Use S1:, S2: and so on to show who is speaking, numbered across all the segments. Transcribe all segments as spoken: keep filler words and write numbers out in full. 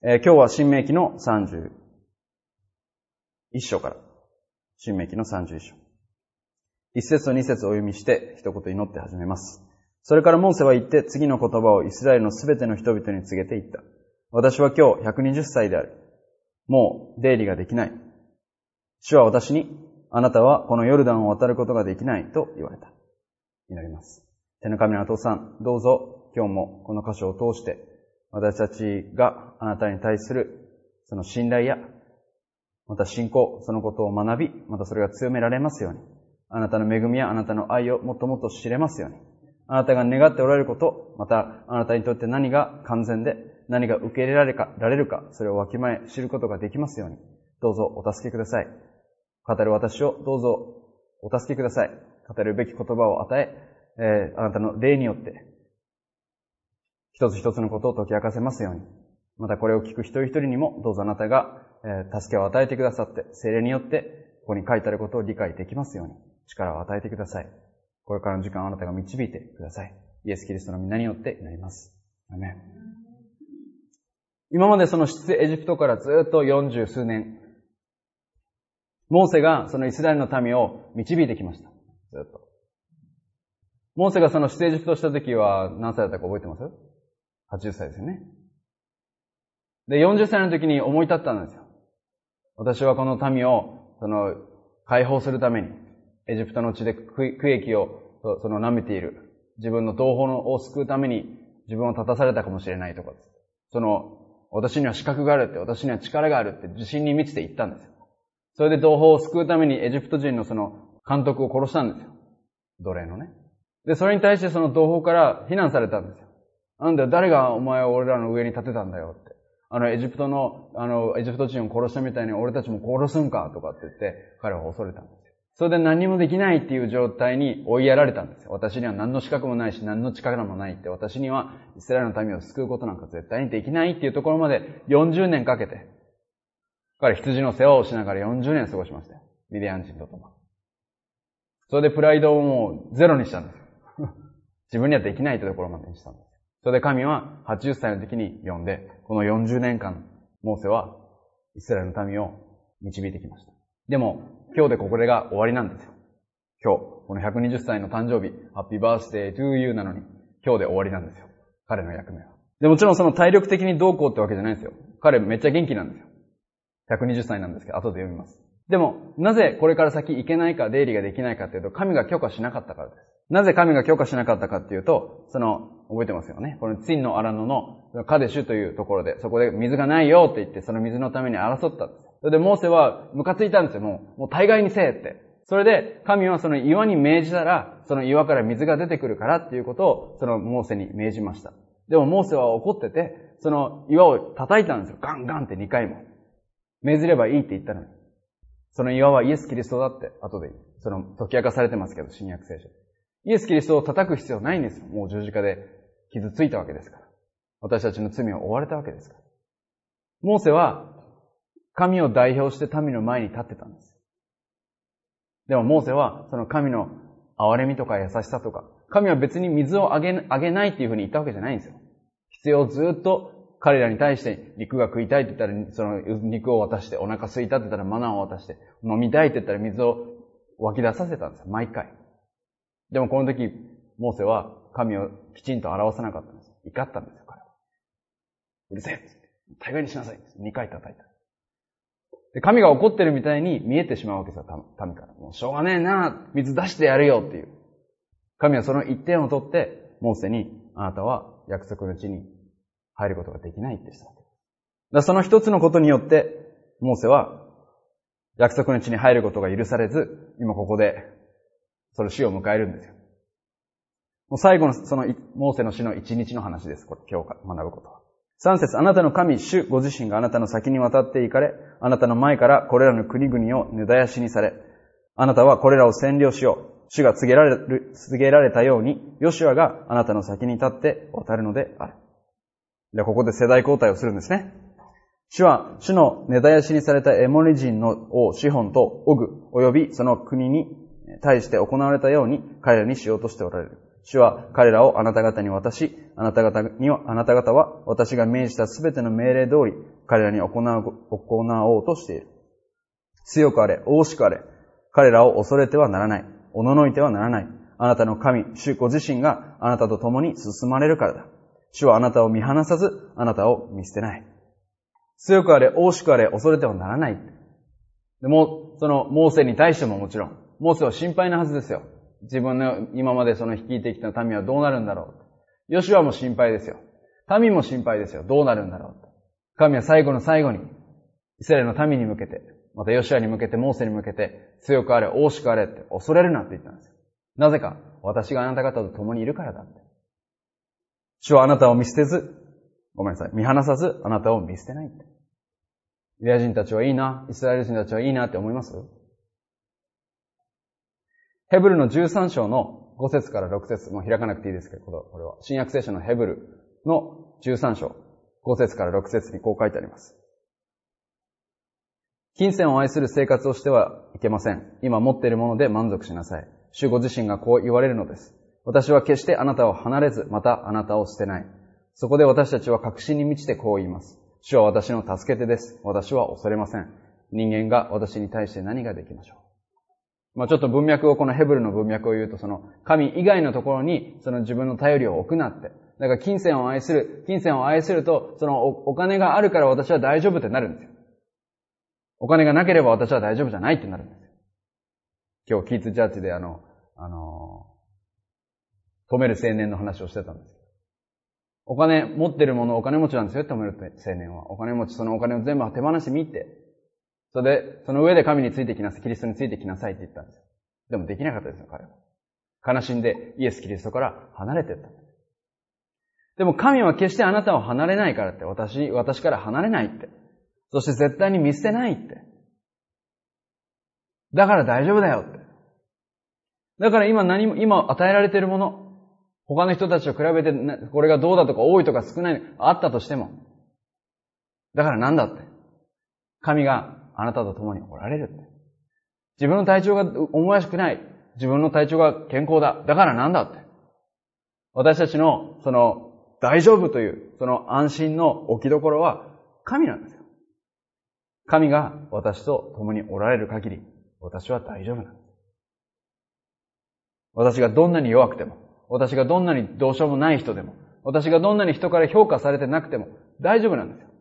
S1: えー、今日は新明記のさんじゅういっ章から、新明記のさんじゅういっ章。一節と二節をお読みして一言祈って始めます。それからモーセは言って次の言葉をイスラエルのすべての人々に告げていった。私は今日ひゃくにじゅっさいである。もう出入りができない。主は私に、あなたはこのヨルダンを渡ることができないと言われた。祈ります。天の神のお父さん、どうぞ今日もこの箇所を通して私たちがあなたに対するその信頼やまた信仰、そのことを学び、またそれが強められますように。あなたの恵みやあなたの愛をもっともっと知れますように。あなたが願っておられること、またあなたにとって何が完全で、何が受け入れられるか、られるか、それをわきまえ知ることができますように。どうぞお助けください。語る私をどうぞお助けください。語るべき言葉を与え、えー、あなたの霊によって、一つ一つのことを解き明かせますように。またこれを聞く一人一人にも、どうぞあなたが、えー、助けを与えてくださって、聖霊によって、ここに書いてあることを理解できますように、力を与えてください。これからの時間あなたが導いてください。イエス・キリストの皆によって祈ります。アメン。今までその出エジプトからずっと四十数年、モーセがそのイスラエルの民を導いてきました。ずっと。モーセがその出エジプトした時は何歳だったか覚えてます？はちじゅっさいですよね。で、よんじゅっさいの時に思い立ったんですよ。私はこの民を、その、解放するために、エジプトの地で区域を、その舐めている、自分の同胞を救うために自分を立たされたかもしれないとかです。その、私には資格があるって、私には力があるって自信に満ちて言ったんですよ。それで同胞を救うためにエジプト人のその監督を殺したんですよ。奴隷のね。で、それに対してその同胞から非難されたんですよ。なんだよ、誰がお前を俺らの上に立てたんだよって。あの、エジプトの、あの、エジプト人を殺したみたいに俺たちも殺すんかとかって言って、彼は恐れたんですよ。それで何もできないっていう状態に追いやられたんですよ。私には何の資格もないし、何の力もないって、私にはイスラエルの民を救うことなんか絶対にできないっていうところまでよんじゅうねんかけて、彼羊の世話をしながらよんじゅうねん過ごしましたよ。ミディアン人ととも。それでプライドをもうゼロにしたんですよ。自分にはできないというところまでにしたんです。それで神ははちじゅっさいの時に呼んで、このよんじゅうねんかん、モーセはイスラエルの民を導いてきました。でも、今日でこれが終わりなんですよ。今日、このひゃくにじゅっさいの誕生日、ハッピーバースデートゥーユーなのに、今日で終わりなんですよ。彼の役目は。でもちろんその体力的にどうこうってわけじゃないんですよ。彼めっちゃ元気なんですよ。ひゃくにじゅっさいなんですけど、後で読みます。でも、なぜこれから先行けないか、出入りができないかっていうと、神が許可しなかったからです。なぜ神が許可しなかったかっていうと、その、覚えてますよね。このツィンの荒野のカデシュというところで、そこで水がないよって言って、その水のために争ったんです。それでモーセはムカついたんですよ。もう、もう大概にせえって。それで、神はその岩に命じたら、その岩から水が出てくるからっていうことを、そのモーセに命じました。でもモーセは怒ってて、その岩を叩いたんですよ。ガンガンってにかいも。命ずればいいって言ったのに。その岩はイエス・キリストだって、後で、その解き明かされてますけど、新約聖書。イエス・キリストを叩く必要ないんですよ。もう十字架で傷ついたわけですから。私たちの罪を負われたわけですから。モーセは、神を代表して民の前に立ってたんです。でもモーセは、その神の憐れみとか優しさとか、神は別に水をあげ、あげないっていうふうに言ったわけじゃないんですよ。必要をずっと彼らに対して肉が食いたいって言ったらその肉を渡して、お腹空いたって言ったらマナーを渡して、飲みたいって言ったら水を湧き出させたんですよ。毎回。でもこの時、モーセは神をきちんと表さなかったんです。怒ったんですよ、彼は。うるせえって。大概にしなさい。にかい叩いた。で、神が怒ってるみたいに見えてしまうわけですよ、民から。もうしょうがねえな、水出してやるよっていう。神はその一点を取って、モーセに、あなたは約束の地に入ることができないってしたわけです。だからその一つのことによって、モーセは約束の地に入ることが許されず、今ここで、その死を迎えるんですよ。もう最後のそのモーセの死の一日の話です。これ今日学ぶことは。三節、あなたの神、主ご自身があなたの先に渡って行かれ、あなたの前からこれらの国々を根絶やしにされ、あなたはこれらを占領しよう。主が告げられる、告げられたように、ヨシュアがあなたの先に立って渡るのである。で、ここで世代交代をするんですね。主は、主の根絶やしにされたエモリ人の王シホンとオグ、及びその国に対して行われたように彼らにしようとしておられる。 主は彼らをあなた方に渡し、あなた方には、あなた方は私が命じたすべての命令通り、彼らに行う、行おうとしている。強くあれ、大しくあれ、彼らを恐れてはならない。おののいてはならない。あなたの神、主ご自身があなたと共に進まれるからだ。主はあなたを見放さず、あなたを見捨てない。強くあれ、大しくあれ、恐れてはならない。でも、その、モーセに対してももちろん、モーセは心配なはずですよ。自分の今までその率いてきた民はどうなるんだろう。ヨシュアも心配ですよ。民も心配ですよ。どうなるんだろう。神は最後の最後に、イスラエルの民に向けて、またヨシュアに向けて、モーセに向けて、強くあれ、大しくあれって恐れるなって言ったんですよ。なぜか、私があなた方と共にいるからだって。主はあなたを見捨てず、ごめんなさい、見放さず、あなたを見捨てないって。ユダヤ人たちはいいな、イスラエル人たちはいいなって思います？ヘブルのじゅうさん章のご節からろく節、もう開かなくていいですけど、これは。新約聖書のヘブルのじゅうさん章、ご節からろく節にこう書いてあります。金銭を愛する生活をしてはいけません。今持っているもので満足しなさい。主ご自身がこう言われるのです。私は決してあなたを離れず、またあなたを捨てない。そこで私たちは確信に満ちてこう言います。主は私の助け手です。私は恐れません。人間が私に対して何ができましょう。まあちょっと文脈を、このヘブルの文脈を言うと、その神以外のところにその自分の頼りを置くなって。だから金銭を愛する、金銭を愛すると、その お, お金があるから私は大丈夫ってなるんですよ。お金がなければ私は大丈夫じゃないってなるんですよ。今日キーツジャーチであの、あの、止める青年の話をしてたんです。お金持ってるものお金持ちなんですよ、止める青年は。お金持ち、そのお金を全部手放してみって。それで、その上で神についてきなさい、キリストについてきなさいって言ったんですよ。でもできなかったですよ、彼は。悲しんでイエス・キリストから離れていった。でも神は決してあなたを離れないからって、私、私から離れないって。そして絶対に見捨てないって。だから大丈夫だよって。だから今何も、今与えられているもの、他の人たちと比べて、これがどうだとか多いとか少ない、あったとしても。だからなんだって。神があなたと共におられるって。自分の体調が思わしくない。自分の体調が健康だ。だからなんだって。私たちの、その、大丈夫という、その安心の置きどころは神なんですよ。神が私と共におられる限り、私は大丈夫なんです。私がどんなに弱くても、私がどんなにどうしようもない人でも、私がどんなに人から評価されてなくても大丈夫なんですよ。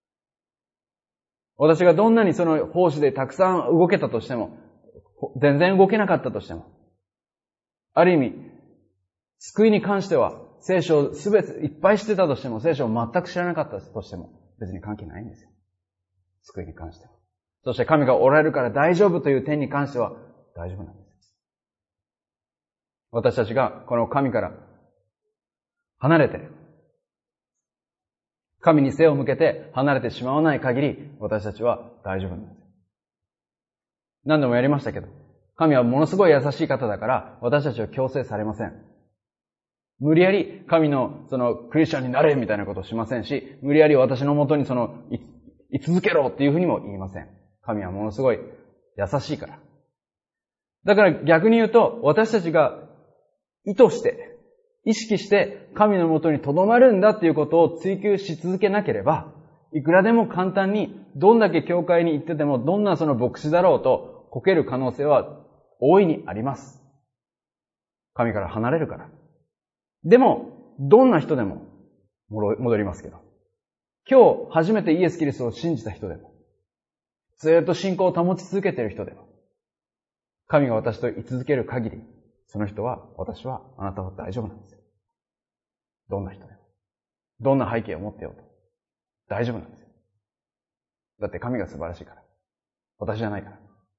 S1: 私がどんなにその奉仕でたくさん動けたとしても、全然動けなかったとしても、ある意味、救いに関しては、聖書をすべていっぱい知ってたとしても、聖書を全く知らなかったとしても、別に関係ないんですよ。救いに関しては。そして神がおられるから大丈夫という点に関しては大丈夫なんです。私たちがこの神から離れて、神に背を向けて離れてしまわない限り、私たちは大丈夫なんです。何度もやりましたけど、神はものすごい優しい方だから、私たちを強制されません。無理やり神のそのクリスチャンになれみたいなことをしませんし、無理やり私のもとにその居続けろっていうふうにも言いません。神はものすごい優しいから。だから逆に言うと、私たちが意図して、意識して神のもとに留まるんだっていうことを追求し続けなければ、いくらでも簡単に、どんだけ教会に行ってても、どんなその牧師だろうと、こける可能性は大いにあります。神から離れるから。でも、どんな人でも、戻りますけど。今日初めてイエス・キリストを信じた人でも、ずっと信仰を保ち続けている人でも、神が私と居続ける限り、その人は、私は、あなたは大丈夫なんですよ。どんな人でも。どんな背景を持ってようと。大丈夫なんですよ。だって神が素晴らしいから。私じゃないから。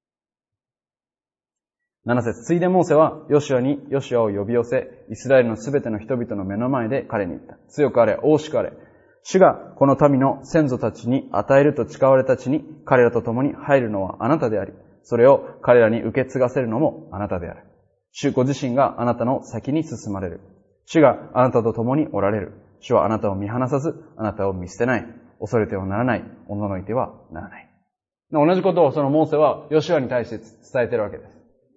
S1: なな節、ついでモーセは、ヨシュアにヨシュアを呼び寄せ、イスラエルのすべての人々の目の前で彼に言った。強くあれ、大しくあれ。主がこの民の先祖たちに与えると誓われた地に、彼らと共に入るのはあなたであり、それを彼らに受け継がせるのもあなたである。主ご自身があなたの先に進まれる。主があなたと共におられる。主はあなたを見放さず、あなたを見捨てない。恐れてはならない。おののいてはならない。同じことをそのモーセはヨシュアに対して伝えているわけです。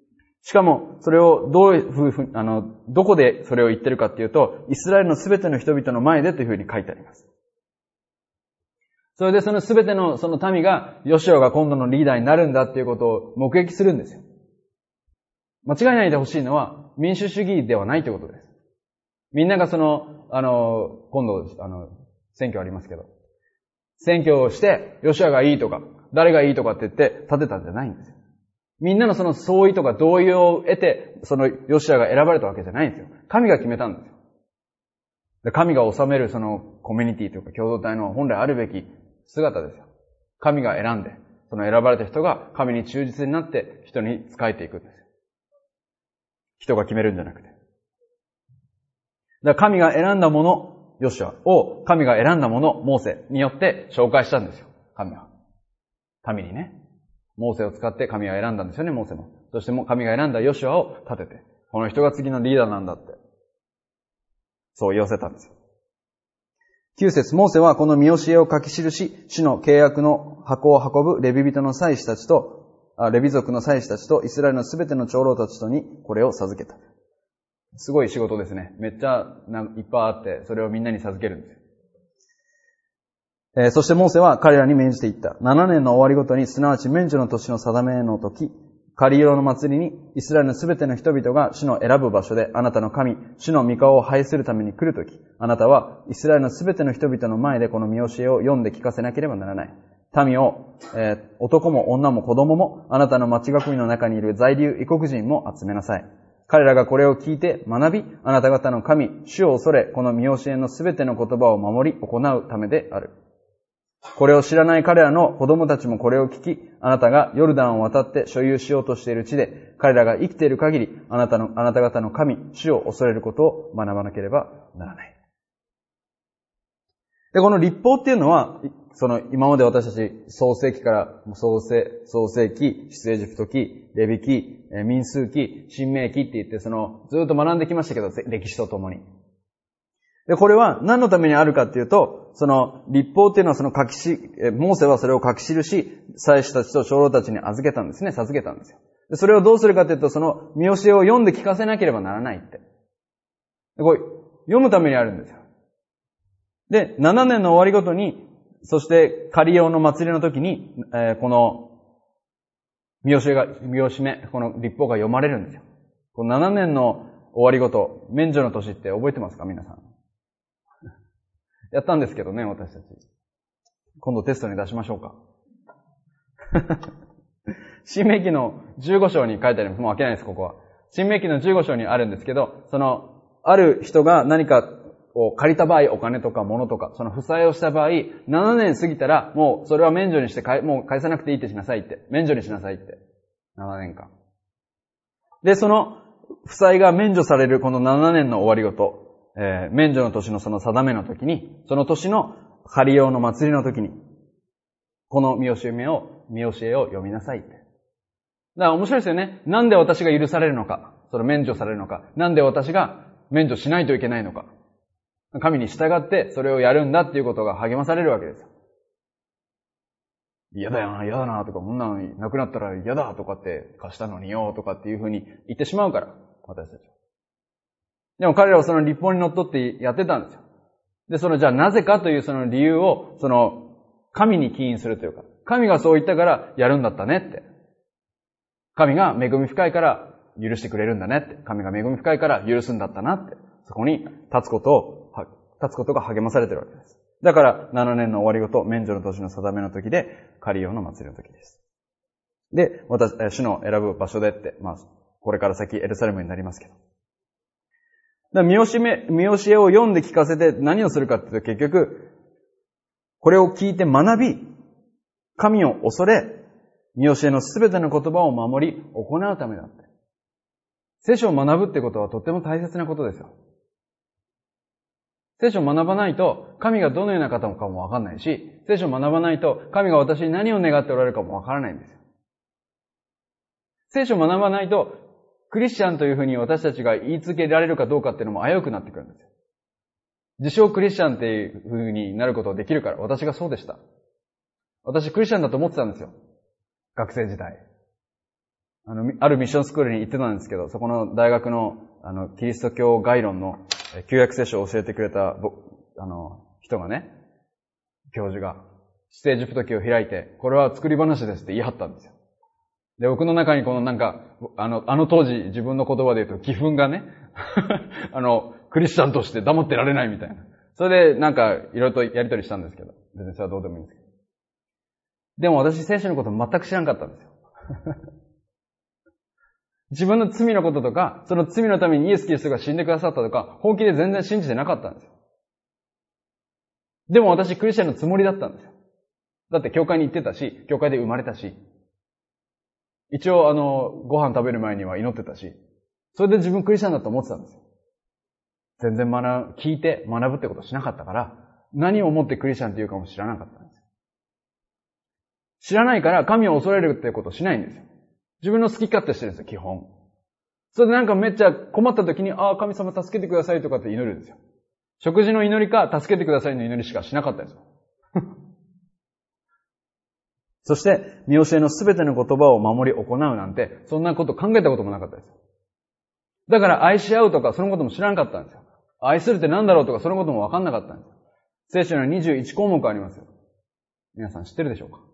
S1: しかも、それをどういうふう、あの、どこでそれを言ってるかっていうと、イスラエルのすべての人々の前でというふうに書いてあります。それでそのすべてのその民が、ヨシュアが今度のリーダーになるんだっていうことを目撃するんですよ。間違いないでほしいのは、民主主義ではないということです。みんながその、あの、今度、あの、選挙ありますけど、選挙をして、ヨシュアがいいとか、誰がいいとかって言って立てたんじゃないんですよ。みんなのその相違とか同意を得て、そのヨシュアが選ばれたわけじゃないんですよ。神が決めたんですよ。で、神が治めるそのコミュニティというか共同体の本来あるべき姿ですよ。神が選んで、その選ばれた人が神に忠実になって人に仕えていくんですよ。人が決めるんじゃなくて。だから神が選んだもの、ヨシュアを神が選んだもの、モーセによって紹介したんですよ。神は。民にね。モーセを使って神が選んだんですよね、モーセも。そしても神が選んだヨシュアを立てて、この人が次のリーダーなんだって。そう言わせたんですよ。きゅう節、モーセはこの見教えを書き記し、主の契約の箱を運ぶレビ人の祭司たちと、あレビ族の祭司たちとイスラエルのすべての長老たちとにこれを授けた。すごい仕事ですね。めっちゃいっぱいあって、それをみんなに授けるんですよ。えー、そしてモーセは彼らに命じていった。ななねんの終わりごとに、すなわち免除の年の定めの時、狩り色の祭りに、イスラエルのすべての人々が主の選ぶ場所で、あなたの神、主の御顔を拝するために来るとき、あなたはイスラエルのすべての人々の前でこの見教えを読んで聞かせなければならない。民を、えー、男も女も子供も、あなたの町囲みの中にいる在留異国人も集めなさい。彼らがこれを聞いて学び、あなた方の神、主を恐れ、この見教えのすべての言葉を守り行うためである。これを知らない彼らの子供たちもこれを聞き、あなたがヨルダンを渡って所有しようとしている地で、彼らが生きている限り、あなたの、あなた方の神、主を恐れることを学ばなければならない。で、この律法っていうのは、その今まで私たち創世記から創世、創世記、出エジプト記、レビ記、民数記、申命記って言って、そのずっと学んできましたけど、歴史とともに。で、これは何のためにあるかっていうと、その律法っていうのはその書きし、モーセはそれを書き記し、祭司たちと長老たちに預けたんですね、授けたんですよ。で、それをどうするかっていうと、その見教えを読んで聞かせなければならないって。で、これ、読むためにあるんですよ。で、ななねんの終わりごとに、そして狩り用の祭りの時に、えー、この見教えが、見教え、この律法が読まれるんですよ。このななねんの終わりごと、免除の年って覚えてますか皆さん。やったんですけどね、私たち。今度テストに出しましょうか。申命記のじゅうご章に書いてあります。もう開けないです、ここは。申命記のじゅうご章にあるんですけど、その、ある人が何かを借りた場合、お金とか物とか、その負債をした場合、ななねん過ぎたら、もうそれは免除にして、もう返さなくていいってしなさいって。免除にしなさいって。ななねんかん。で、その、負債が免除されるこのななねんの終わりごと、えー、免除の年のその定めの時に、その年の狩り用の祭りの時に、この見教えを、見教えを読みなさいって。だから面白いですよね。なんで私が許されるのか、その免除されるのか、なんで私が免除しないといけないのか。神に従ってそれをやるんだっていうことが励まされるわけですよ。嫌だよな、嫌だな、とか、こんなのなくなったら嫌だとかって貸したのによ、とかっていうふうに言ってしまうから、私たちは。でも彼らはその律法にのっとってやってたんですよ。で、そのじゃあなぜかというその理由を、その神に起因するというか、神がそう言ったからやるんだったねって。神が恵み深いから許してくれるんだねって。神が恵み深いから許すんだったなって。そこに立つことを、立つことが励まされているわけです。だからななねんの終わりごと、免除の年の定めの時で、狩り用の祭りの時です。で、私、主の選ぶ場所でって、まあ、これから先エルサレムになりますけど。だから見教え、見教えを読んで聞かせて何をするかっていうと結局、これを聞いて学び、神を恐れ、見教えのすべての言葉を守り、行うためだって。聖書を学ぶってことはとっても大切なことですよ。聖書を学ばないと、神がどのような方かもわかんないし、聖書を学ばないと、神が私に何を願っておられるかもわからないんですよ。聖書を学ばないと、クリスチャンというふうに私たちが言い続けられるかどうかっていうのも危うくなってくるんですよ。自称クリスチャンっていうふうになることができるから、私がそうでした。私クリスチャンだと思ってたんですよ。学生時代。 あの、あるミッションスクールに行ってたんですけど、そこの大学の、あの、キリスト教概論の旧約聖書を教えてくれた、あの、人がね、教授が、出エジプト記を開いて、これは作り話ですって言い張ったんですよ。で、僕の中にこのなんか、あの、あの当時自分の言葉で言うと、気憤がね、あの、クリスチャンとして黙ってられないみたいな。それでなんか、いろいろとやりとりしたんですけど、別にそれはどうでもいいんですけど。でも私、聖書のこと全く知らなかったんですよ。自分の罪のこととか、その罪のためにイエス・キリストが死んでくださったとか、本気で全然信じてなかったんですよ。でも私、クリスチャンのつもりだったんですよ。だって教会に行ってたし、教会で生まれたし、一応あの、ご飯食べる前には祈ってたし、それで自分クリスチャンだと思ってたんですよ。全然学ぶ、聞いて学ぶってことをしなかったから、何を思ってクリスチャンっていうかも知らなかったんですよ。知らないから神を恐れるってことをしないんですよ。自分の好き勝手してるんですよ、基本。それでなんかめっちゃ困った時に、ああ、神様助けてくださいとかって祈るんですよ。食事の祈りか、助けてくださいの祈りしかしなかったんですよ。そして、見教えのすべての言葉を守り行うなんて、そんなこと考えたこともなかったですよ。だから愛し合うとか、そのことも知らなかったんですよ。愛するって何だろうとか、そのことも分かんなかったんですよ。聖書にはにじゅういち項目ありますよ。皆さん知ってるでしょうか？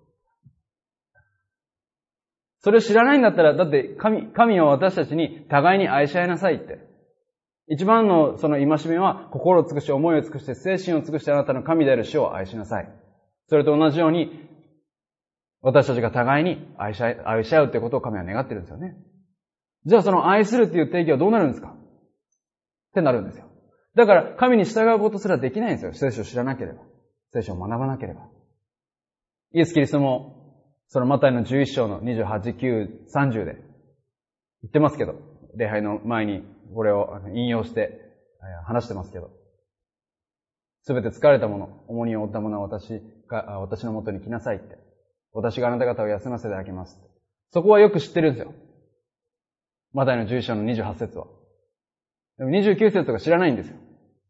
S1: それを知らないんだったら、だって神、神は私たちに互いに愛し合いなさいって。一番のその戒めは、心を尽くし、思いを尽くして、精神を尽くしてあなたの神である主を愛しなさい。それと同じように、私たちが互いに愛し合い、愛し合うってことを神は願ってるんですよね。じゃあその愛するっていう定義はどうなるんですかってなるんですよ。だから神に従うことすらできないんですよ。聖書を知らなければ。聖書を学ばなければ。イエス・キリストも、そのマタイのじゅういっ章のにじゅうはち、きゅう、さんじゅうで言ってますけど、礼拝の前にこれを引用して話してますけど、すべて疲れたもの、重荷を負ったものは私が、私のもとに来なさいって。私があなた方を休ませてあげます。そこはよく知ってるんですよ。マタイのじゅういっ章のにじゅうはち節は。でもにじゅうきゅう節とか知らないんですよ。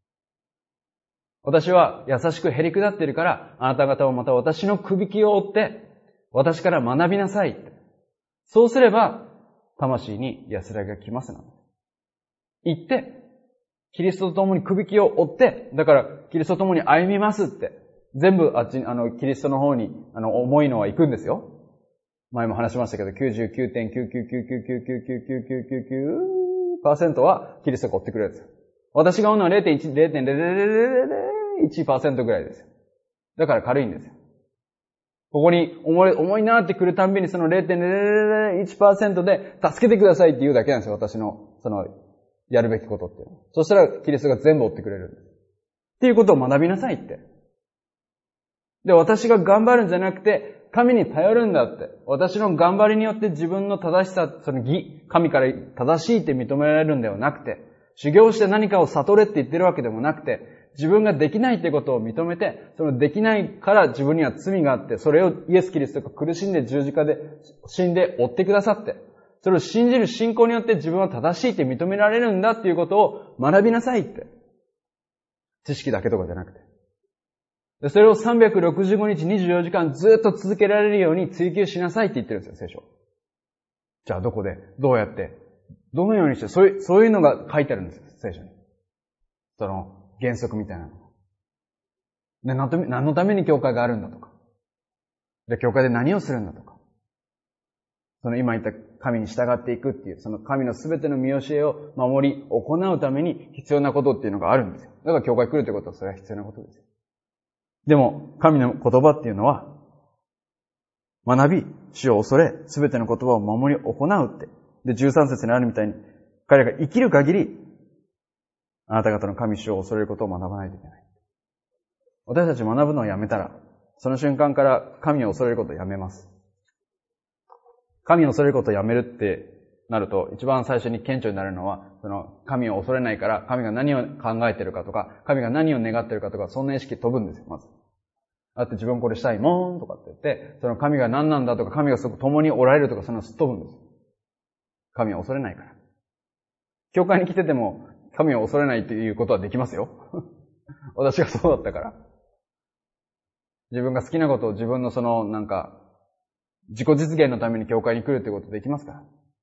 S1: 私は優しくへり下っているから、あなた方をまた私のくびきを追って、私から学びなさいって。そうすれば、魂に安らぎが来ますな。言って、キリストと共にくびきを追って、だから、キリストと共に歩みますって。全部、あっちに、あの、キリストの方に、あの、重いのは行くんですよ。前も話しましたけど、きゅうじゅうきゅうてんきゅうきゅうきゅうきゅうきゅうきゅうきゅうきゅうきゅうきゅうきゅうパーセント はキリストが追ってくれるんですよ。私が追うのは ゼロてんいち、ゼロてんゼロゼロゼロゼロいちパーセント ぐらいですよ。だから軽いんですよ。ここに重い、重いなってくるたんびにその ゼロてんゼロゼロゼロいちパーセント で助けてくださいって言うだけなんですよ。私の、その、やるべきことっていうの。そしたらキリストが全部追ってくれるんです。っていうことを学びなさいって。で、私が頑張るんじゃなくて、神に頼るんだって。私の頑張りによって自分の正しさ、その義、神から正しいって認められるんではなくて、修行して何かを悟れって言ってるわけでもなくて、自分ができないってことを認めて、そのできないから自分には罪があって、それをイエス・キリストが苦しんで十字架で死んで追ってくださって、それを信じる信仰によって自分は正しいって認められるんだっていうことを学びなさいって。知識だけとかじゃなくて。でそれをさんびゃくろくじゅうごにちにじゅうよじかんずっと続けられるように追求しなさいって言ってるんですよ、聖書。じゃあどこで、どうやって、どのようにして、そういう、そういうのが書いてあるんですよ、聖書に。その原則みたいなの。で、何のために教会があるんだとか。で、教会で何をするんだとか。その今言った神に従っていくっていう、その神のすべての見教えを守り、行うために必要なことっていうのがあるんですよ。だから教会来るってことはそれは必要なことですよ。でも、神の言葉っていうのは、学び、主を恐れ、すべての言葉を守り行うって。で、じゅうさん節にあるみたいに、彼らが生きる限り、あなた方の神主を恐れることを学ばないといけない。私たち学ぶのをやめたら、その瞬間から神を恐れることをやめます。神を恐れることをやめるってなると、一番最初に顕著になるのは、その神を恐れないから、神が何を考えてるかとか、神が何を願ってるかとか、そんな意識飛ぶんですよ、まず。だって自分これしたいもんとかって言って、その神が何なんだとか、神がそこ共におられるとか、そのすっ飛ぶんですよ。神を恐れないから。教会に来てても、神を恐れないっていうことはできますよ。私がそうだったから。自分が好きなことを自分のその、なんか、自己実現のために教会に来るってことできますから。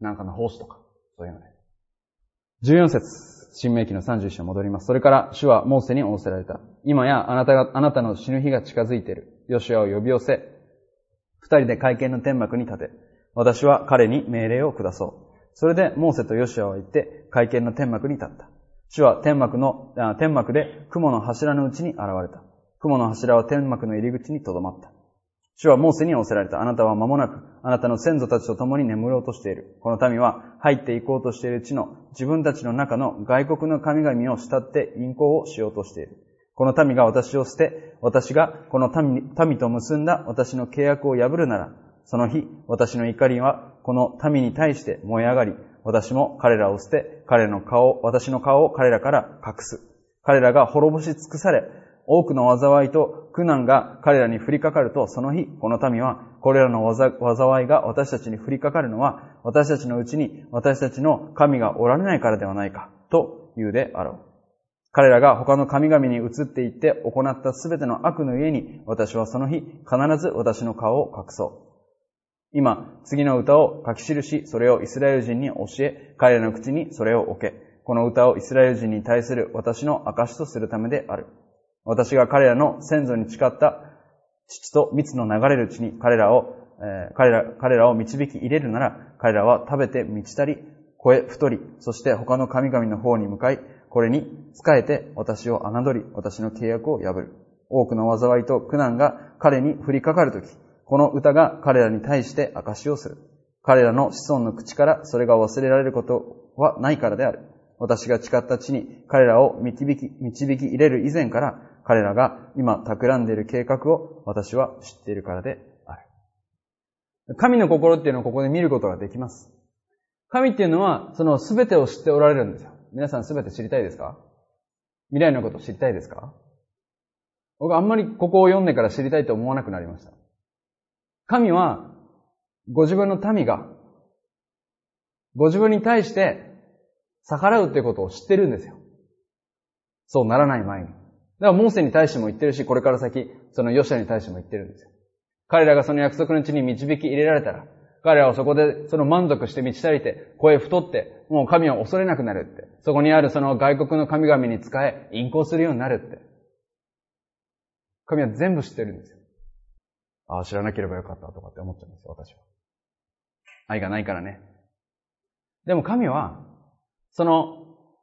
S1: なんかの奉仕とか、そういうので。じゅうよん節、新明記のさんじゅういっ章戻ります。それから主はモーセに仰せられた。今やあなたが、あなたの死ぬ日が近づいている。ヨシュアを呼び寄せ、二人で会見の天幕に立て、私は彼に命令を下そう。それでモーセとヨシュアは行って会見の天幕に立った。主は天幕の、天幕で雲の柱のうちに現れた。雲の柱は天幕の入り口に留まった。主はモーセに仰せられた。あなたは間もなく、あなたの先祖たちと共に眠ろうとしている。この民は入っていこうとしている地の自分たちの中の外国の神々を慕って淫行をしようとしている。この民が私を捨て、私がこの 民, 民と結んだ私の契約を破るなら、その日、私の怒りはこの民に対して燃え上がり、私も彼らを捨て、彼らの顔、私の顔を彼らから隠す。彼らが滅ぼし尽くされ、多くの災いと苦難が彼らに降りかかると、その日、この民は、これらの災いが私たちに降りかかるのは、私たちのうちに私たちの神がおられないからではないか、と言うであろう。彼らが他の神々に移っていって行ったすべての悪のゆえに、私はその日、必ず私の顔を隠そう。今、次の歌を書き記し、それをイスラエル人に教え、彼らの口にそれを置け。この歌をイスラエル人に対する私の証とするためである。私が彼らの先祖に誓った父と蜜の流れる地に彼らを、えー、彼ら、彼らを導き入れるなら、彼らは食べて満ちたり、肥え太り、そして他の神々の方に向かい、これに仕えて私を侮り、私の契約を破る。多くの災いと苦難が彼に降りかかるとき、この歌が彼らに対して証しをする。彼らの子孫の口からそれが忘れられることはないからである。私が誓った地に彼らを導き、導き入れる以前から、彼らが今企んでいる計画を私は知っているからである。神の心っていうのをここで見ることができます。神っていうのはその全てを知っておられるんですよ。皆さん全て知りたいですか？未来のことを知りたいですか？僕あんまりここを読んでから知りたいと思わなくなりました。神はご自分の民がご自分に対して逆らうっていうことを知ってるんですよ。そうならない前に。だからモーセに対しても言ってるし、これから先、そのヨシュアに対しても言ってるんですよ。彼らがその約束の地に導き入れられたら、彼らはそこでその満足して満ち足りて、声太って、もう神を恐れなくなるって。そこにあるその外国の神々に仕え、淫行するようになるって。神は全部知ってるんですよ。ああ、知らなければよかったとかって思っちゃうんですよ、私は。愛がないからね。でも神は、その、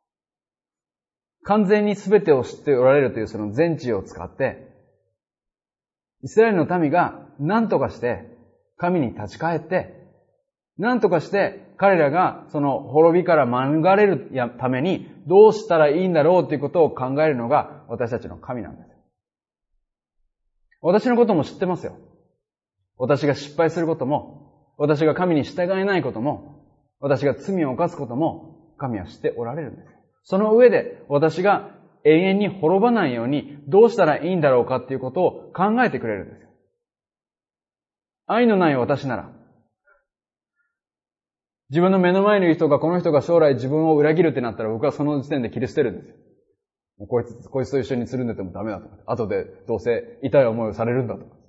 S1: 完全に全てを知っておられるというその全知を使って、イスラエルの民が何とかして神に立ち返って、何とかして彼らがその滅びから免れるためにどうしたらいいんだろうということを考えるのが私たちの神なんです。私のことも知ってますよ。私が失敗することも、私が神に従えないことも、私が罪を犯すことも神は知っておられるんです。その上で私が永遠に滅ばないようにどうしたらいいんだろうかっていうことを考えてくれるんですよ。愛のない私なら、自分の目の前にいる人がこの人が将来自分を裏切るってなったら僕はその時点で切り捨てるんですよ。もうこいつ、こいつと一緒につるんでてもダメだとか。後でどうせ痛い思いをされるんだとか。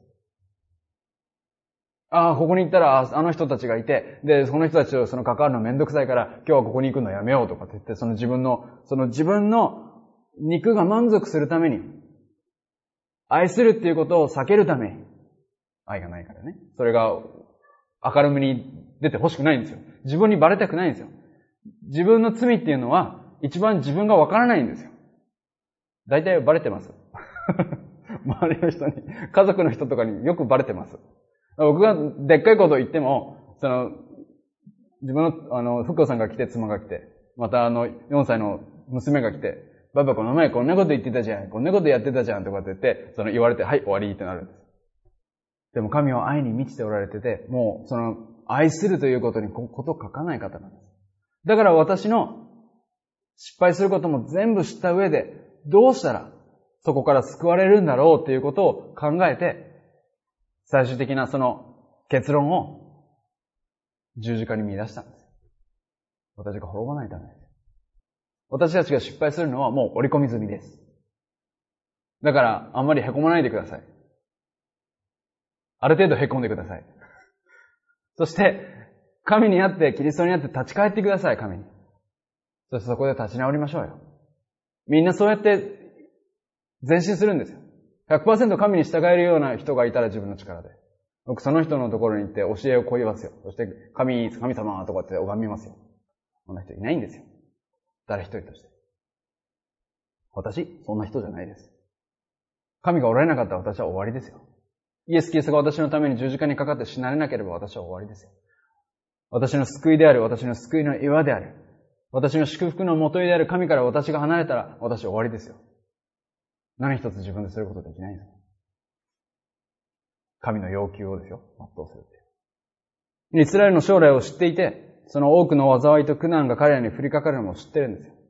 S1: ああ、ここに行ったらあの人たちがいて、で、その人たちとその関わるのめんどくさいから今日はここに行くのやめようとかって言って、その自分の、その自分の肉が満足するために、愛するっていうことを避けるために、愛がないからね。それが明るみに出てほしくないんですよ。自分にバレたくないんですよ。自分の罪っていうのは一番自分がわからないんですよ。大体バレてます。周りの人に、家族の人とかによくバレてます。僕がでっかいことを言っても、その、自分の、あの、福子さんが来て、妻が来て、またあの、よんさいの娘が来て、パパこの前こんなこと言ってたじゃん、こんなことやってたじゃんとかって言って、その言われて、はい、終わりってなるんです。でも神は愛に満ちておられてて、もうその、愛するということにことを書かない方なんです。だから私の失敗することも全部知った上で、どうしたらそこから救われるんだろうということを考えて、最終的なその結論を十字架に見出したんです。私が滅ばないためです。私たちが失敗するのはもう織り込み済みです。だからあんまり凹まないでください。ある程度凹んでください。そして神にあって、キリストにあって立ち返ってください、神に。そしてそこで立ち直りましょうよ。みんなそうやって前進するんですよ。ひゃくパーセント 神に従えるような人がいたら自分の力で。僕その人のところに行って教えを請いますよ。そして神、神様とかって拝みますよ。そんな人いないんですよ。誰一人として。私、そんな人じゃないです。神がおられなかったら私は終わりですよ。イエス・キリストが私のために十字架にかかって死なれなければ私は終わりですよ。私の救いである、私の救いの岩である、私の祝福の元いである神から私が離れたら私は終わりですよ。何一つ自分ですることできないんです。神の要求をですよ、全うするっていう。イスラエルの将来を知っていて、その多くの災いと苦難が彼らに降りかかるのも知ってるんですよ。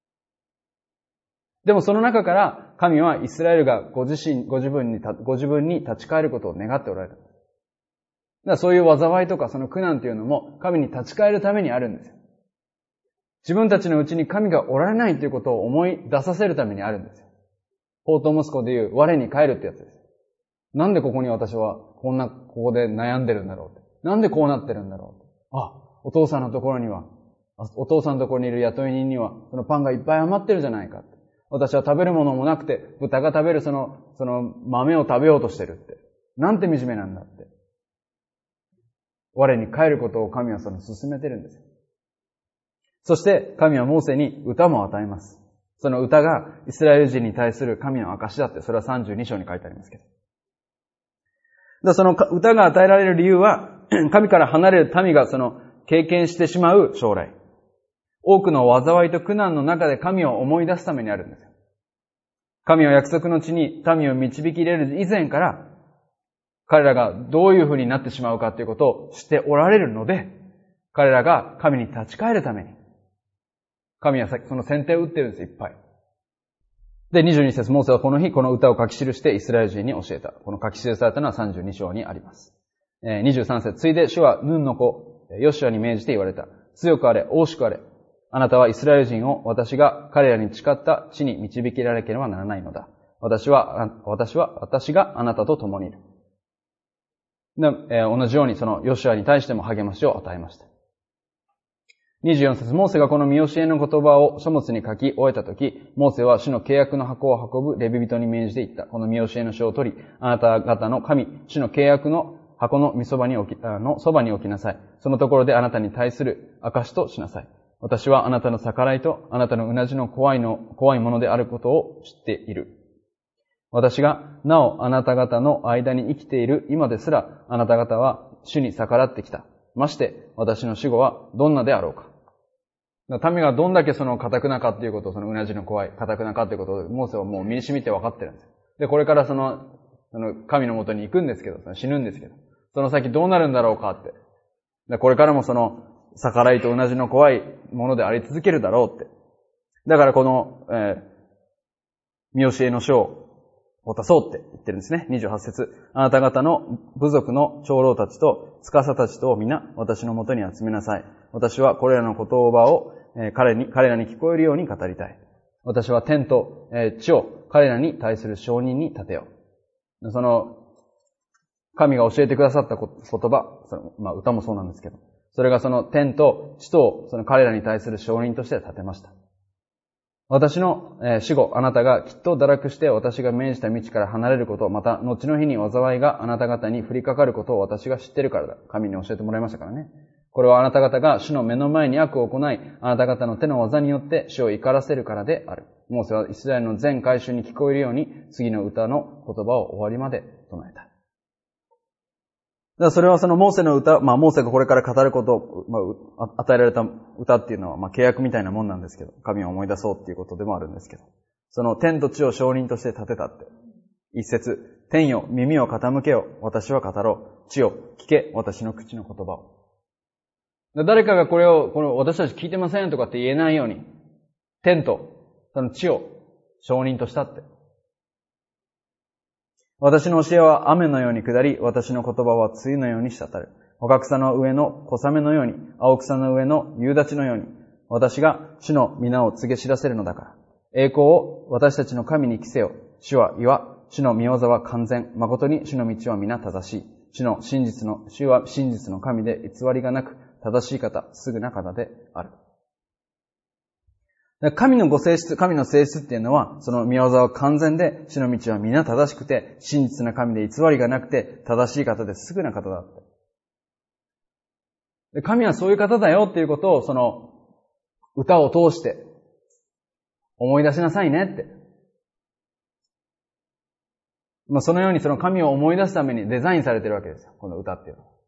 S1: でもその中から神はイスラエルがご自身、ご自分に、ご自分に立ち返ることを願っておられた。だからそういう災いとかその苦難というのも神に立ち返るためにあるんですよ。自分たちのうちに神がおられないということを思い出させるためにあるんですよ。法と息子でいう我に帰るってやつです。なんでここに私はこんな、ここで悩んでるんだろうって。なんでこうなってるんだろうって。あ、お父さんのところには、お父さんのところにいる雇い人には、そのパンがいっぱい余ってるじゃないかって。私は食べるものもなくて、豚が食べるその、その豆を食べようとしてるって。なんて惨めなんだって。我に帰ることを神はその進めてるんですよ。そして神はモーセに歌も与えます。その歌がイスラエル人に対する神の証だって、それはさんじゅうに章に書いてありますけど。だその歌が与えられる理由は、神から離れる民がその経験してしまう将来。多くの災いと苦難の中で神を思い出すためにあるんですよ。神は約束の地に民を導き入れる以前から、彼らがどういう風になってしまうかということを知っておられるので、彼らが神に立ち返るために、神はその先手を打ってるんです、いっぱい。で、にじゅうに節、モーセはこの日、この歌を書き記してイスラエル人に教えた。この書き記されたのはさんじゅうに章にあります。にじゅうさん節、ついで主はヌンの子、ヨシュアに命じて言われた。強くあれ、大しくあれ。あなたはイスラエル人を私が彼らに誓った地に導きられなければならないのだ。私は、私は、私があなたと共にいる。で、えー、同じようにそのヨシュアに対しても励ましを与えました。にじゅうよん節、モーセがこの見教えの言葉を書物に書き終えたとき、モーセは主の契約の箱を運ぶレビ人に命じて言った。この見教えの書を取り、あなた方の神、主の契約の箱の御そばに置き、あのそばに置きなさい。そのところであなたに対する証としなさい。私はあなたの逆らいとあなたのうなじの怖いの、怖いものであることを知っている。私がなおあなた方の間に生きている今ですら、あなた方は主に逆らってきた。まして私の死後はどんなであろうか。民がどんだけその堅くなかっていうことを、そのうなじの怖い、堅くなかっていうことを、モーセはもう身に染みて分かってるんですよ。で、これからその、その神のもとに行くんですけど、死ぬんですけど、その先どうなるんだろうかって。で、これからもその、逆らいとうなじの怖いものであり続けるだろうって。だからこの、えー、見教えの書を渡そうって言ってるんですね。にじゅうはち節。あなた方の部族の長老たちと司たちとを皆私のもとに集めなさい。私はこれらの言葉を彼に、彼らに聞こえるように語りたい。私は天と地を彼らに対する証人に立てよう。その、神が教えてくださった言葉、そのまあ歌もそうなんですけど、それがその天と地とその彼らに対する証人として立てました。私の死後、あなたがきっと堕落して私が命じた道から離れること、また後の日に災いがあなた方に降りかかることを私が知ってるからだ。神に教えてもらいましたからね。これはあなた方が主の目の前に悪を行い、あなた方の手の技によって主を怒らせるからである。モーセはイスラエルの全会衆に聞こえるように、次の歌の言葉を終わりまで唱えた。だからそれはそのモーセの歌、まあモーセがこれから語ることを、まあ、与えられた歌っていうのは、まあ契約みたいなもんなんですけど、神を思い出そうっていうことでもあるんですけど、その天と地を証人として立てたって。一節、天よ、耳を傾けよ、私は語ろう。地よ、聞け、私の口の言葉を。誰かがこれを、この私たち聞いてませんとかって言えないように、天とその地を証人としたって。私の教えは雨のように下り、私の言葉は露のように滴る。捕獲草の上の小雨のように、青草の上の夕立のように、私が主の皆を告げ知らせるのだから。栄光を私たちの神に着せよ。主は岩、主の御業は完全、誠に主の道は皆正しい。主の真実の、主は真実の神で偽りがなく、 正しい方、すぐな方である。神のご性質、神の性質っていうのは、その見業は完全で、主の道は皆正しくて、真実な神で偽りがなくて、正しい方ですぐな方だって。で、神はそういう方だよっていうことを、その、歌を通して、思い出しなさいねって。まあ、そのようにその神を思い出すためにデザインされてるわけですよ。この歌っていうのは。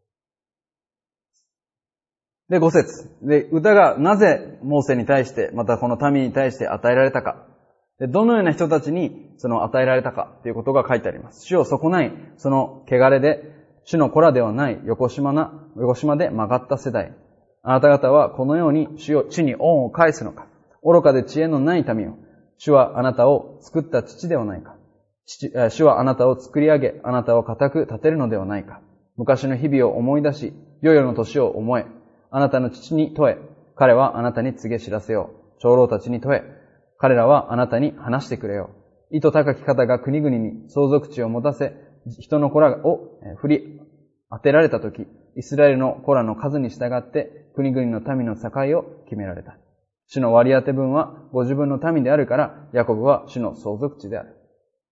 S1: で、五節。で、歌がなぜモーセに対して、またこの民に対して与えられたか。で、どのような人たちにその与えられたかということが書いてあります。主を損ない、その汚れで、主の子らではない横島な、横島で曲がった世代。あなた方はこのように主を、地に恩を返すのか。愚かで知恵のない民を。主はあなたを作った父ではないか。父、主はあなたを作り上げ、あなたを固く立てるのではないか。昔の日々を思い出し、世々の年を思え。あなたの父に問え。彼はあなたに告げ知らせよう。長老たちに問え。彼らはあなたに話してくれよう。意図高き方が国々に相続地を持たせ、人の子らを振り当てられたとき、イスラエルの子らの数に従って国々の民の境を決められた。主の割り当て分はご自分の民であるから、ヤコブは主の相続地である。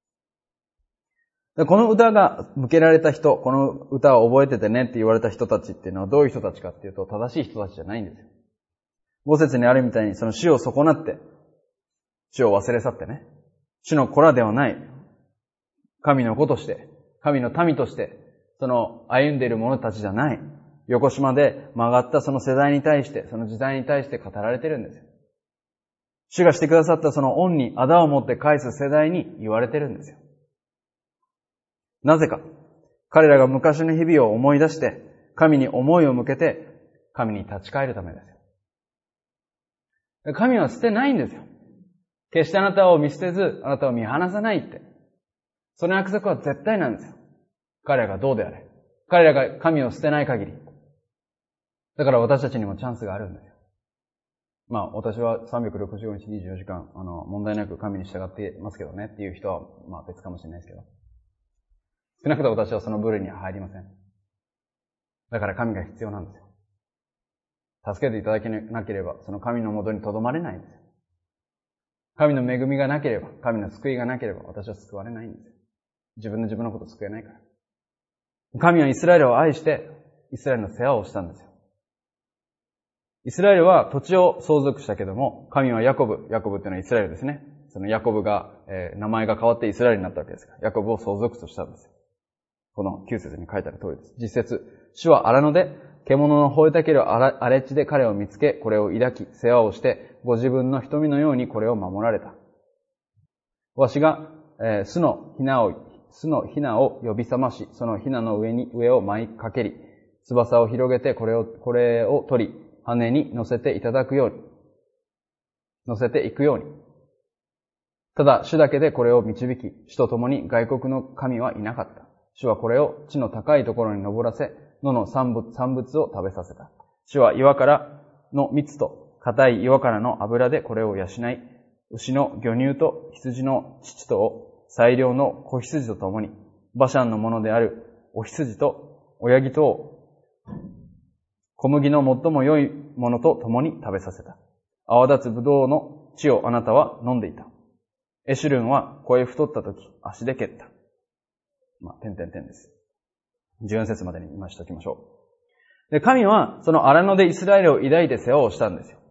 S1: この歌が向けられた人、この歌を覚えててねって言われた人たちっていうのはどういう人たちかっていうと、正しい人たちじゃないんですよ。五節にあるみたいに、その主を損なって、主を忘れ去ってね、主の子らではない、神の子として、神の民として、その歩んでいる者たちじゃない、横島で曲がったその世代に対して、その時代に対して語られてるんですよ。主がしてくださったその恩に仇を持って返す世代に言われてるんですよ。なぜか、彼らが昔の日々を思い出して、神に思いを向けて、神に立ち返るためですよ。神は捨てないんですよ。決してあなたを見捨てず、あなたを見放さないって。その約束は絶対なんですよ。彼らがどうであれ。彼らが神を捨てない限り。だから私たちにもチャンスがあるんですよ。まあ私はさんびゃくろくじゅうごにちにじゅうよじかん、あの、問題なく神に従ってますけどねっていう人は、まあ別かもしれないですけど。少なくとも私はその部類には入りません。だから神が必要なんですよ。助けていただけなければ、その神のもとに留まれないんですよ。神の恵みがなければ、神の救いがなければ、私は救われないんですよ。自分で自分のことを救えないから。神はイスラエルを愛して、イスラエルの世話をしたんですよ。イスラエルは土地を相続したけども、神はヤコブ、ヤコブっていうのはイスラエルですね。そのヤコブが、えー、名前が変わってイスラエルになったわけですから、ヤコブを相続としたんですよ。このきゅう節に書いてある通りです。実節、主は荒野で、獣の吠えたける荒れ地で彼を見つけ、これを抱き、世話をして、ご自分の瞳のようにこれを守られた。わしが、えー、巣のひなを、巣のひなを呼び覚まし、そのひなの上に、上を舞いかけり、翼を広げてこれを、これを取り、羽に乗せていただくように、乗せていくように。ただ、主だけでこれを導き、主と共に外国の神はいなかった。主はこれを地の高いところに登らせ、野の産物、産物を食べさせた。主は岩からの蜜と硬い岩からの油でこれを養い、牛の魚乳と羊の乳とを最良の子羊と共に、バシャンのものであるお羊と親木とを小麦の最も良いものと共に食べさせた。泡立つぶどうの血をあなたは飲んでいた。エシュルンは肥え太ったとき足で蹴った。まあ、点々点です。じゅうよん節までに今しておきましょう。で、神はその荒野でイスラエルを抱いて世話をしたんですよ。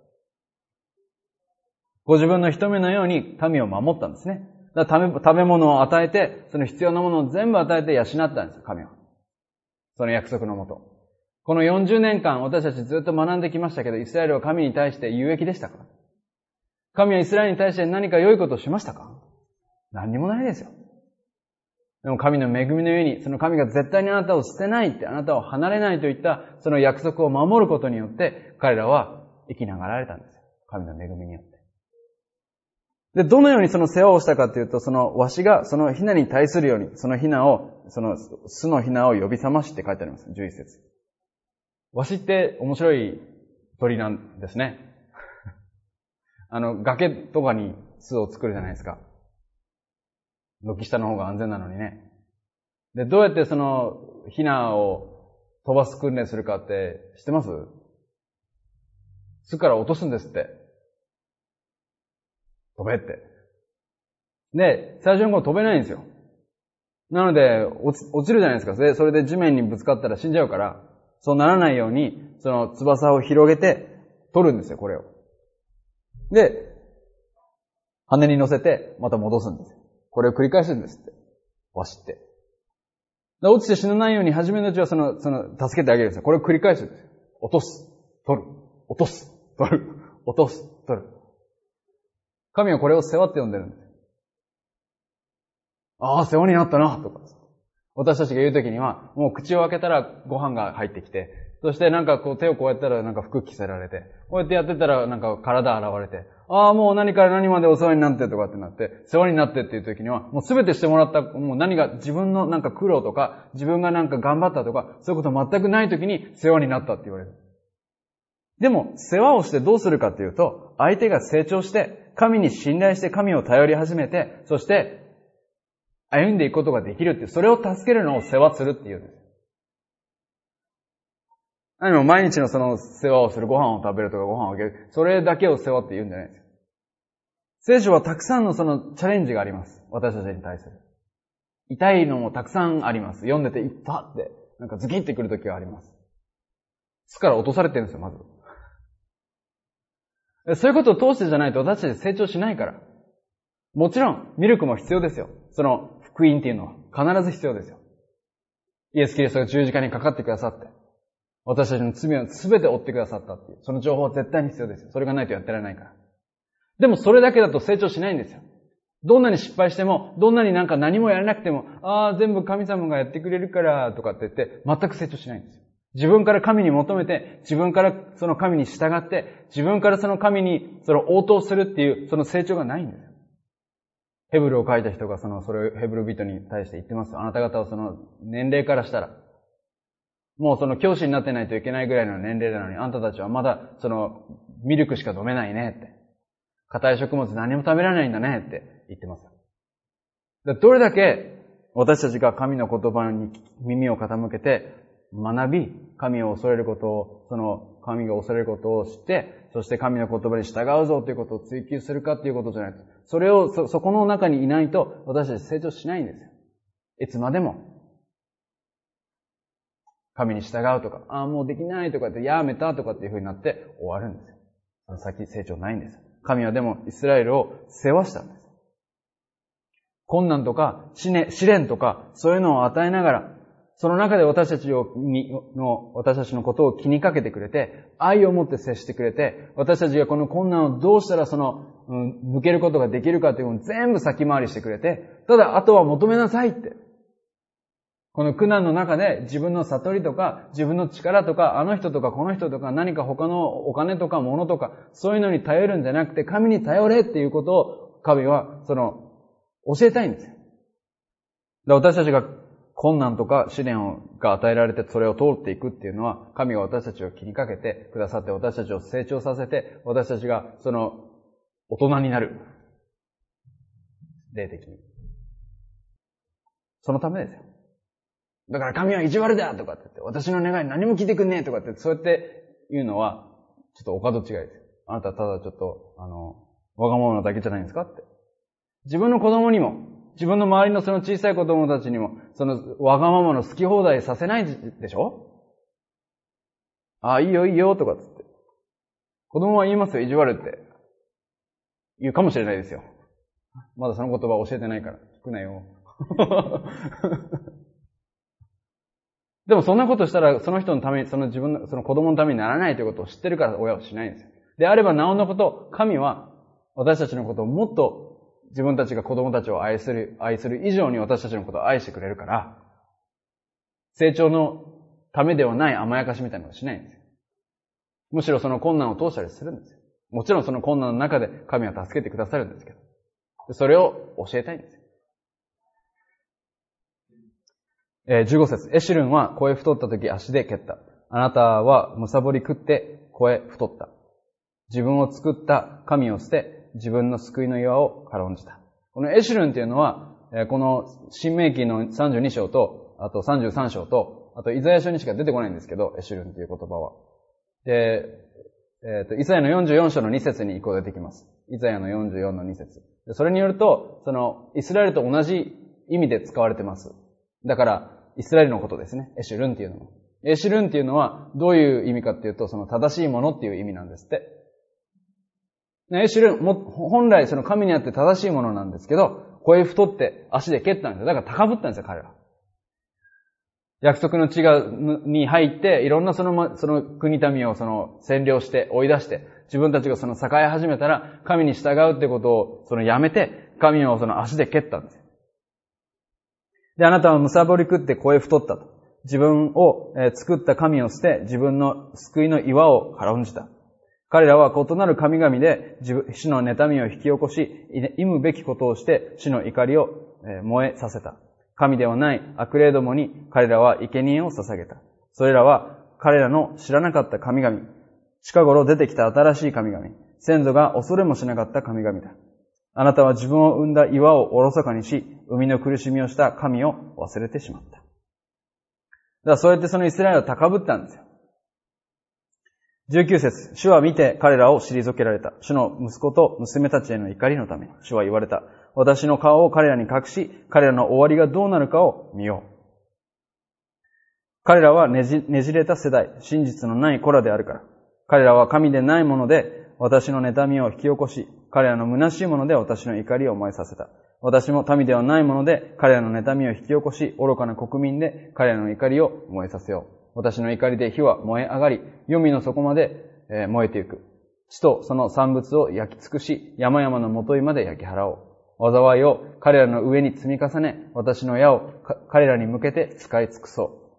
S1: ご自分の瞳のように民を守ったんですね。だから食べ物を与えて、その必要なものを全部与えて養ったんですよ、神は。その約束のもと。このよんじゅうねんかん私たちずっと学んできましたけど、イスラエルは神に対して有益でしたか？神はイスラエルに対して何か良いことをしましたか？何にもないですよ。でも神の恵みの上に、その神が絶対にあなたを捨てないって、あなたを離れないといった、その約束を守ることによって、彼らは生きながられたんですよ。神の恵みによって。で、どのようにその世話をしたかというと、そのわしがそのヒナに対するように、そのヒナを、その巣のヒナを呼び覚ましって書いてあります。じゅういち節。わしって面白い鳥なんですね。あの、崖とかに巣を作るじゃないですか。軒下の方が安全なのにね。で、どうやってそのヒナを飛ばす訓練するかって知ってます？ 巣から落とすんですって。飛べって。で、最初の頃飛べないんですよ。なので、落ち、落ちるじゃないですか。で、それで地面にぶつかったら死んじゃうから、そうならないように、その翼を広げて、取るんですよ、これを。で、羽に乗せて、また戻すんですよ。これを繰り返すんですって。走って。で落ちて死なないように、初めのうちはその、その、助けてあげるんですよ。これを繰り返すんですよ。落とす。取る。落とす。取る。落とす。取る。神はこれを世話って呼んでるんです。ああ、世話になったな、とか。私たちが言うときには、もう口を開けたらご飯が入ってきて、そしてなんかこう手をこうやったらなんか服着せられて、こうやってやってたらなんか体現れて、ああ、もう何から何までお世話になってとかってなって、世話になってっていうときには、もうすべてしてもらった、もう何が自分のなんか苦労とか、自分がなんか頑張ったとか、そういうこと全くないときに世話になったって言われる。でも、世話をしてどうするかっていうと、相手が成長して、神に信頼して神を頼り始めて、そして、歩んでいくことができるっていう、それを助けるのを世話するっていうんです。何も毎日のその世話をする、ご飯を食べるとかご飯をあげる、それだけを世話って言うんじゃないです。聖書はたくさんのそのチャレンジがあります。私たちに対する。痛いのもたくさんあります。読んでて、いったって、なんかズキってくるときがあります。巣から落とされてるんですよ、まず。そういうことを通してじゃないと私たち成長しないから。もちろん、ミルクも必要ですよ。その、福音っていうのは必ず必要ですよ。イエス・キリストが十字架にかかってくださって、私たちの罪を全て負ってくださったっていう、その情報は絶対に必要ですよ。それがないとやってられないから。でもそれだけだと成長しないんですよ。どんなに失敗しても、どんなになんか何もやらなくても、ああ、全部神様がやってくれるから、とかって言って、全く成長しないんですよ。自分から神に求めて、自分からその神に従って、自分からその神にその応答するっていう、その成長がないんですよ。ヘブルを書いた人がその、それをヘブル人に対して言ってます。あなた方はその年齢からしたら、もうその教師になってないといけないぐらいの年齢なのに、あんたたちはまだそのミルクしか飲めないねって。硬い食物何も食べられないんだねって言ってます。どれだけ私たちが神の言葉に耳を傾けて学び、神を恐れることを、その神が恐れることを知って、そして神の言葉に従うぞということを追求するかっていうことじゃないと。それを、そ、そこの中にいないと私たち成長しないんですよ。いつまでも。神に従うとか、ああ、もうできないとかってやめたとかっていう風になって終わるんですよ。その先成長ないんです。神はでもイスラエルを世話したんです。困難とか試練とかそういうのを与えながら、その中で私たちをにの私たちのことを気にかけてくれて、愛を持って接してくれて、私たちがこの困難をどうしたらその、うん、抜けることができるかというのを全部先回りしてくれて、ただあとは求めなさいって。この苦難の中で自分の悟りとか、自分の力とか、あの人とかこの人とか、何か他のお金とか物とか、そういうのに頼るんじゃなくて、神に頼れっていうことを、神は、その、教えたいんですよ。で私たちが困難とか試練をが与えられて、それを通っていくっていうのは、神が私たちを気にかけてくださって、私たちを成長させて、私たちが、その、大人になる。霊的に。そのためですよ。だから神は意地悪だとかって言って、私の願い何も聞いてくんねえとかって、そうやって言うのは、ちょっとお門違いです。あなたはただちょっと、あの、わがままなだけじゃないんですかって。自分の子供にも、自分の周りのその小さい子供たちにも、そのわがままの好き放題させないでしょ？ああ、いいよいいよとかつって。子供は言いますよ、意地悪って。言うかもしれないですよ。まだその言葉を教えてないから、聞くなよ。でもそんなことしたら、その人のために、その自分の、その子供のためにならないということを知ってるから親はしないんですよ。であればなおのこと、神は私たちのことをもっと自分たちが子供たちを愛する、愛する以上に私たちのことを愛してくれるから、成長のためではない甘やかしみたいなのをしないんですよ。むしろその困難を通したりするんですよ。もちろんその困難の中で神は助けてくださるんですけど、それを教えたいんですよ。えー、じゅうご節。エシュルンは声太った時足で蹴った。あなたはむさぼり食って声太った。自分を作った神を捨て、自分の救いの岩を軽んじた。このエシュルンっていうのは、えー、この新明記のさんじゅうに章と、あとさんじゅうさん章と、あとイザヤ書にしか出てこないんですけど、エシュルンっていう言葉は。で、 えっと、イザヤのよんじゅうよん章のに節に移行出てきます。イザヤのよんじゅうよんのに節。それによると、その、イスラエルと同じ意味で使われてます。だから、イスラエルのことですね。エシュルンっていうのは。エシュルンっていうのは、どういう意味かっていうと、その正しいものっていう意味なんですって。エシュルン、も、本来その神にあって正しいものなんですけど、声太って足で蹴ったんですよ。だから高ぶったんですよ、彼ら。約束の地に入って、いろんなその、その国民をその占領して追い出して、自分たちがその栄え始めたら、神に従うってことをそのやめて、神をその足で蹴ったんですよ。で、あなたはむさぼり食って声太ったと。自分を作った神を捨て、自分の救いの岩を軽んじた。彼らは異なる神々で主の妬みを引き起こし、忌むべきことをして主の怒りを燃えさせた。神ではない悪霊どもに彼らは生贄を捧げた。それらは彼らの知らなかった神々。近頃出てきた新しい神々。先祖が恐れもしなかった神々だ。あなたは自分を生んだ岩をおろそかにし、生みの苦しみをした神を忘れてしまった。だからそうやってそのイスラエルは高ぶったんですよ。じゅうきゅう節、主は見て彼らを退けられた。主の息子と娘たちへの怒りのため、主は言われた。私の顔を彼らに隠し、彼らの終わりがどうなるかを見よう。彼らはねじ、ねじれた世代、真実のない子らであるから。彼らは神でないもので、私の妬みを引き起こし、彼らの虚しいもので私の怒りを燃えさせた。私も民ではないもので、彼らの妬みを引き起こし、愚かな国民で彼らの怒りを燃えさせよう。私の怒りで火は燃え上がり、黄泉の底まで燃えていく。地とその産物を焼き尽くし、山々の元いまで焼き払おう。災いを彼らの上に積み重ね、私の矢を彼らに向けて使い尽くそう。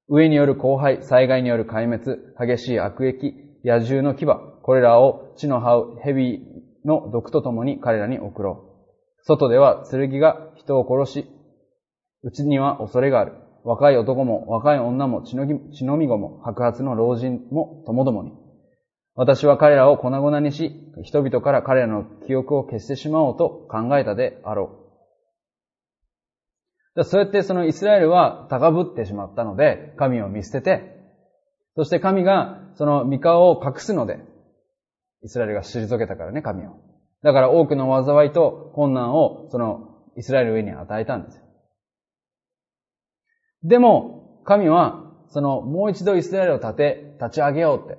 S1: 飢えによる荒廃、災害による壊滅、激しい悪役、野獣の牙、これらを地の這う蛇の毒とともに彼らに送ろう。外では剣が人を殺し、内には恐れがある。若い男も若い女も血のみ子も白髪の老人もともどもに。私は彼らを粉々にし、人々から彼らの記憶を消してしまおうと考えたであろう。そうやってそのイスラエルは高ぶってしまったので、神を見捨てて、そして神がその御顔を隠すので、イスラエルが退けたからね、神を。だから多くの災いと困難をそのイスラエル上に与えたんですよ。でも、神は、その、もう一度イスラエルを立て、立ち上げようって。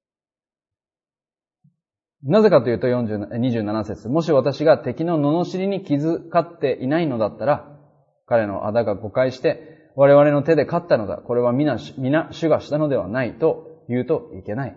S1: なぜかというとよんじゅう、にじゅうなな節。もし私が敵の罵りに気づかっていないのだったら、彼の仇が誤解して、我々の手で勝ったのだ。これは皆、皆主がしたのではないと言うといけない。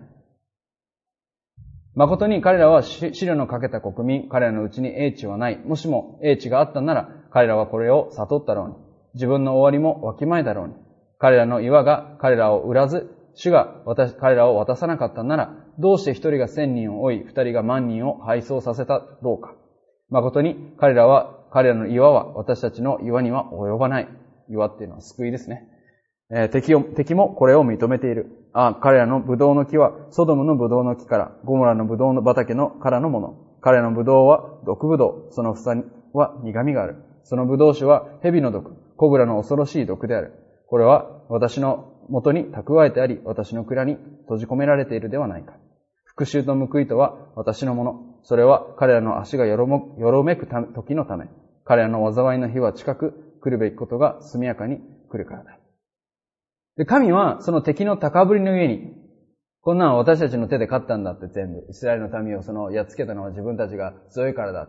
S1: 誠に彼らは試練のかけた国民、彼らのうちに英知はない。もしも英知があったなら、彼らはこれを悟ったろうに。自分の終わりもわきまえだろうに。彼らの岩が彼らを売らず、主が彼らを渡さなかったなら、どうして一人が千人を追い、二人が万人を敗走させたろうか。誠に彼らは、彼らの岩は私たちの岩には及ばない。岩っていうのは救いですね。えー、敵を、敵もこれを認めている。あ、彼らのブドウの木は、ソドムのブドウの木から、ゴモラのブドウの畑のからのもの。彼らのブドウは毒ブドウ、その房は苦味がある。そのブドウ酒は蛇の毒。コブラの恐ろしい毒である。これは私の元に蓄えてあり、私の蔵に閉じ込められているではないか。復讐と報いとは私のもの。それは彼らの足がよろも、よろめく時のため。彼らの災いの日は近く来るべきことが速やかに来るからだ。で、神はその敵の高ぶりの上に、こんなの私たちの手で勝ったんだって全部。イスラエルの民をそのやっつけたのは自分たちが強いからだって。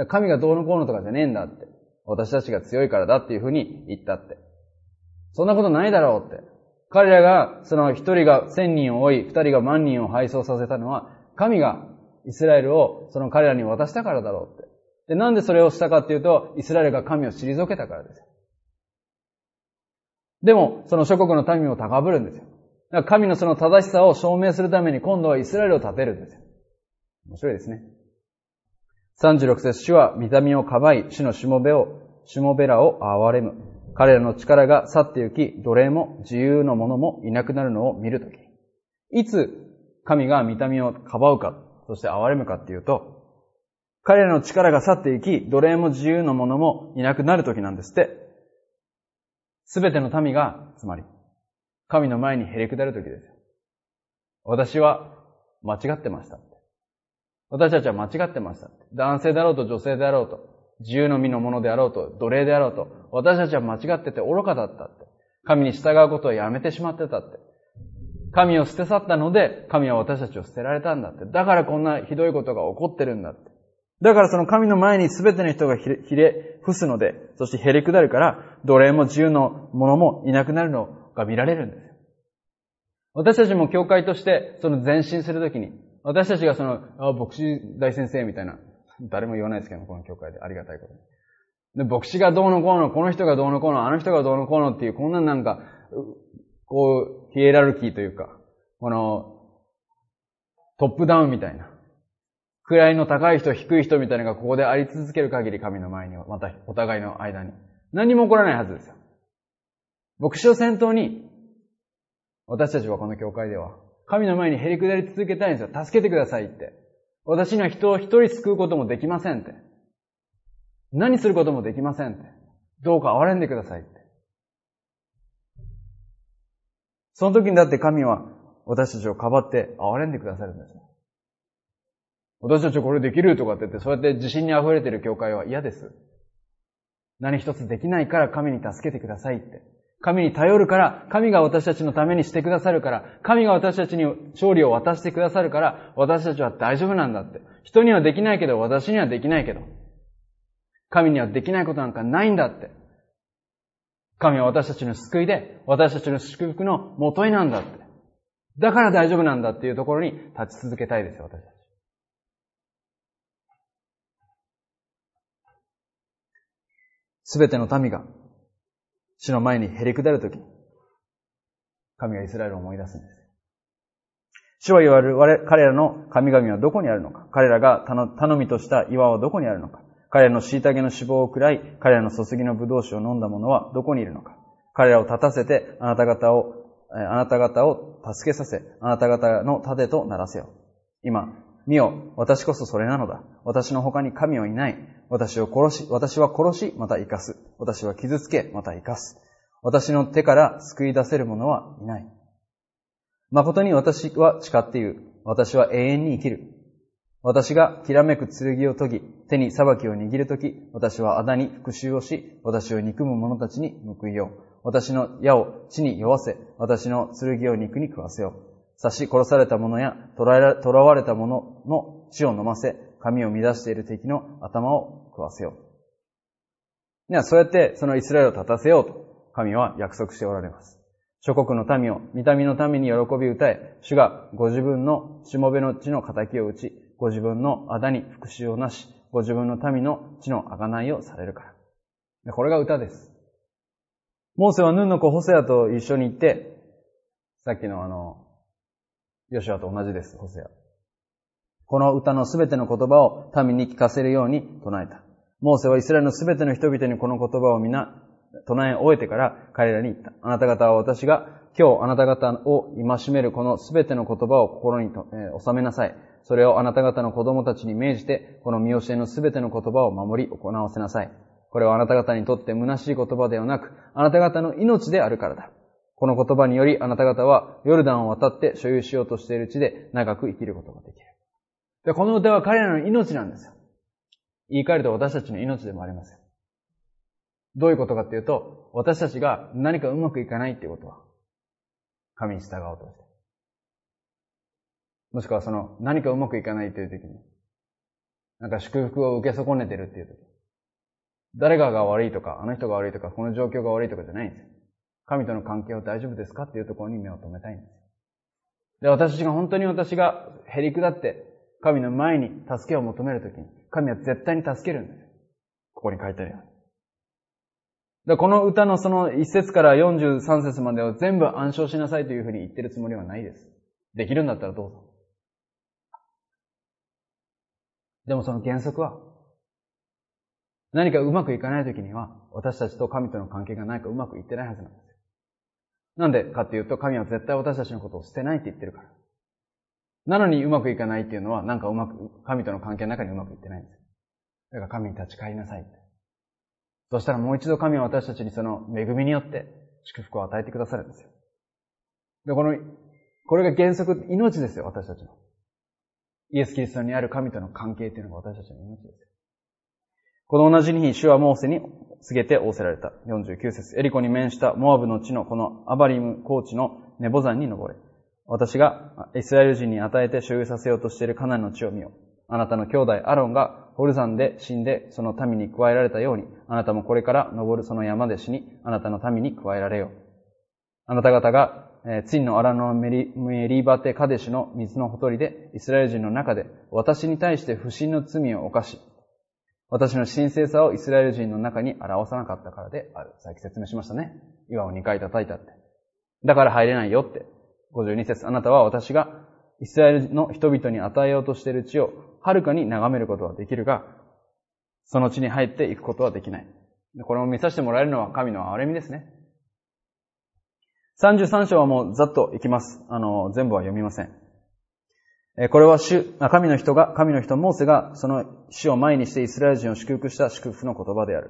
S1: 神がどうのこうのとかじゃねえんだって。私たちが強いからだっていうふうに言ったって。そんなことないだろうって。彼らが、その一人が千人を追い、二人が万人を敗走させたのは、神がイスラエルをその彼らに渡したからだろうって。で、なんでそれをしたかっていうと、イスラエルが神を退けたからですよ。でも、その諸国の民も高ぶるんですよ。だから神のその正しさを証明するために今度はイスラエルを立てるんですよ。面白いですね。さんじゅうろく節、主は御民をかばい、主のしもべを、しもべらを憐れむ。彼らの力が去って行き、奴隷も自由の者もいなくなるのを見るとき。いつ神が御民をかばうか、そして憐れむかっていうと、彼らの力が去って行き、奴隷も自由の者もいなくなるときなんですって。すべての民が、つまり、神の前にへりくだるときですよ。私は間違ってましたって。私たちは間違ってましたって。男性であろうと女性であろうと、自由の身のものであろうと、奴隷であろうと、私たちは間違ってて愚かだったって。神に従うことをやめてしまってたって。神を捨て去ったので、神は私たちを捨てられたんだって。だからこんなひどいことが起こってるんだって。だからその神の前に全ての人がひれ、ひれ伏すので、そしてへりくだるから、奴隷も自由の者もいなくなるのが見られるんですよ。私たちも教会としてその前進するときに、私たちがその、あ、牧師大先生みたいな、誰も言わないですけど、この教会でありがたいことに。で、牧師がどうのこうの、この人がどうのこうの、あの人がどうのこうのっていう、こんななんか、こう、ヒエラルキーというか、この、トップダウンみたいな。位の高い人、低い人みたいなのがここであり続ける限り神の前には、またお互いの間に。何も起こらないはずですよ。牧師を先頭に、私たちはこの教会では、神の前にへりくだり続けたいんですよ。助けてくださいって。私には人を一人救うこともできませんって。何することもできませんって。どうか憐れんでくださいって。その時にだって神は私たちをかばって憐れんでくださるんです。私たちはこれできるとかって言って、そうやって自信に溢れている教会は嫌です。何一つできないから神に助けてくださいって。神に頼るから、神が私たちのためにしてくださるから、神が私たちに勝利を渡してくださるから、私たちは大丈夫なんだって。人にはできないけど、私にはできないけど。神にはできないことなんかないんだって。神は私たちの救いで、私たちの祝福の元になんだって。だから大丈夫なんだっていうところに立ち続けたいですよ、私たち。すべての民が主の前にへりくだるとき、神がイスラエルを思い出すんです。主は言われる我彼らの神々はどこにあるのか、彼らが頼みとした岩はどこにあるのか、彼らの虐げの脂肪を食らい、彼らの注ぎの葡萄酒を飲んだ者はどこにいるのか、彼らを立たせてあなた方を、あなた方を助けさせ、あなた方の盾とならせよ。今、見よ、私こそそれなのだ。私の他に神はいない。私を殺し、私は殺し、また生かす。私は傷つけ、また生かす。私の手から救い出せる者はいない。誠に私は誓って言う。私は永遠に生きる。私がきらめく剣を研ぎ、手に裁きを握るとき、私は仇に復讐をし、私を憎む者たちに報いよう。私の矢を地に酔わせ、私の剣を肉に食わせよう。刺し殺された者や捕らわれた者の血を飲ませ、神を乱している敵の頭を食わせよう。では、そうやってそのイスラエルを立たせようと、神は約束しておられます。諸国の民を、御民の民に喜び歌え、主がご自分のしもべの地の仇を打ち、ご自分の仇に復讐をなし、ご自分の民の地の贖いをされるから。でこれが歌です。モーセはヌンの子ホセアと一緒に行って、さっきのあの、ヨシュアと同じです、ホセア。この歌のすべての言葉を民に聞かせるように唱えた。モーセはイスラエルのすべての人々にこの言葉を皆唱え終えてから彼らに言った。あなた方は私が今日あなた方を戒めるこのすべての言葉を心にと、えー、収めなさい。それをあなた方の子供たちに命じて、この見教えのすべての言葉を守り行わせなさい。これはあなた方にとって虚しい言葉ではなく、あなた方の命であるからだ。この言葉によりあなた方はヨルダンを渡って所有しようとしている地で長く生きることができる。で、この歌は彼らの命なんですよ。言い換えると私たちの命でもありますよ。どういうことかっていうと、私たちが何かうまくいかないっていうことは、神に従おうとして。もしくはその何かうまくいかないっていう時に、なんか祝福を受け損ねてるっていう時、誰かが悪いとか、あの人が悪いとか、この状況が悪いとかじゃないんですよ。神との関係は大丈夫ですかっていうところに目を留めたいんです。で、私たちが本当に私がへり下って、神の前に助けを求めるときに、神は絶対に助けるんです。ここに書いてあるように。で、この歌のそのいち節からよんじゅうさん節までを全部暗唱しなさいというふうに言ってるつもりはないです。できるんだったらどうぞ。でもその原則は、何かうまくいかないときには、私たちと神との関係が何かうまくいってないはずなんですよ。なんでかっていうと、神は絶対私たちのことを捨てないって言ってるから。なのにうまくいかないっていうのは、なんかうまく、神との関係の中にうまくいってないんですよ。だから神に立ち返りなさいって。そしたらもう一度神は私たちにその恵みによって祝福を与えてくださるんですよ。で、この、これが原則、命ですよ、私たちの。 イエス・キリストにある神との関係というのが私たちの命です。この同じ日、主はモーセに告げて仰せられた。よんじゅうきゅう節。エリコに面したモアブの地のこのアバリム高地のネボ山に登れ。私がイスラエル人に与えて所有させようとしているカナンの地を見よ。あなたの兄弟アロンがホルザンで死んでその民に加えられたように、あなたもこれから登るその山で死に、あなたの民に加えられよう。あなた方が、えー、ツインの荒野のメリ、メリバテカデシュの水のほとりで、イスラエル人の中で私に対して不信の罪を犯し、私の神聖さをイスラエル人の中に表さなかったからである。さっき説明しましたね。岩をにかい叩いたって。だから入れないよって。ごじゅうに節。あなたは私がイスラエルの人々に与えようとしている地をはるかに眺めることはできるが、その地に入っていくことはできない。これを見させてもらえるのは神の憐れみですね。さんじゅうさん章はもうざっといきます。あの、全部は読みません。これは主、神の人が、神の人モーセがその主を前にしてイスラエル人を祝福した祝福の言葉である。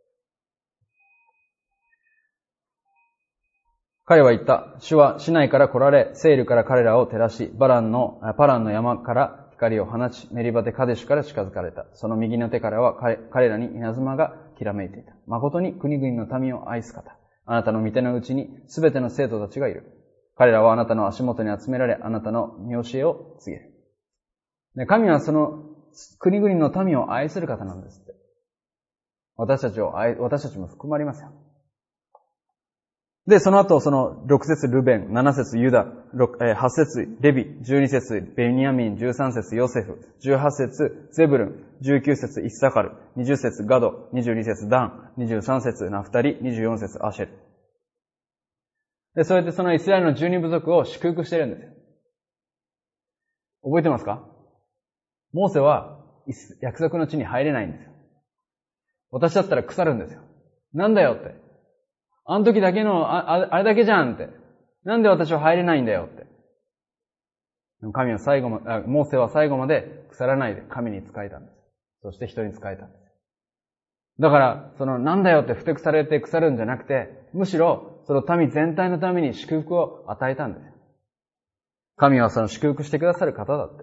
S1: 彼は言った。主は市内から来られ、セールから彼らを照らし、バランの、パランの山から光を放ち、メリバテカデシュから近づかれた。その右の手からは彼、彼らに稲妻がきらめいていた。誠に国々の民を愛す方。あなたの御手のうちにすべての生徒たちがいる。彼らはあなたの足元に集められ、あなたの見教えを告げる。で、神はその国々の民を愛する方なんですって。私たちを愛、私たちも含まれますよ。で、その後、そのろく節ルベン、なな節ユダ、はち節レビ、じゅうに節ベニヤミン、じゅうさん節ヨセフ、じゅうはち節ゼブルン、じゅうきゅう節イッサカル、にじゅう節ガド、にじゅうに節ダン、にじゅうさん節ナフタリ、にじゅうよん節アシェル。で、そうやってそのイスラエルの十二部族を祝福してるんですよ。覚えてますか？モーセは約束の地に入れないんですよ。私だったら腐るんですよ。なんだよって。あの時だけの、あ、あれだけじゃんって。なんで私は入れないんだよって。でも神は最後ま、あ、モーセは最後まで腐らないで神に仕えたんです。そして人に仕えたんです。だから、その、なんだよってふてくされて腐るんじゃなくて、むしろ、その民全体のために祝福を与えたんです。神はその祝福してくださる方だって。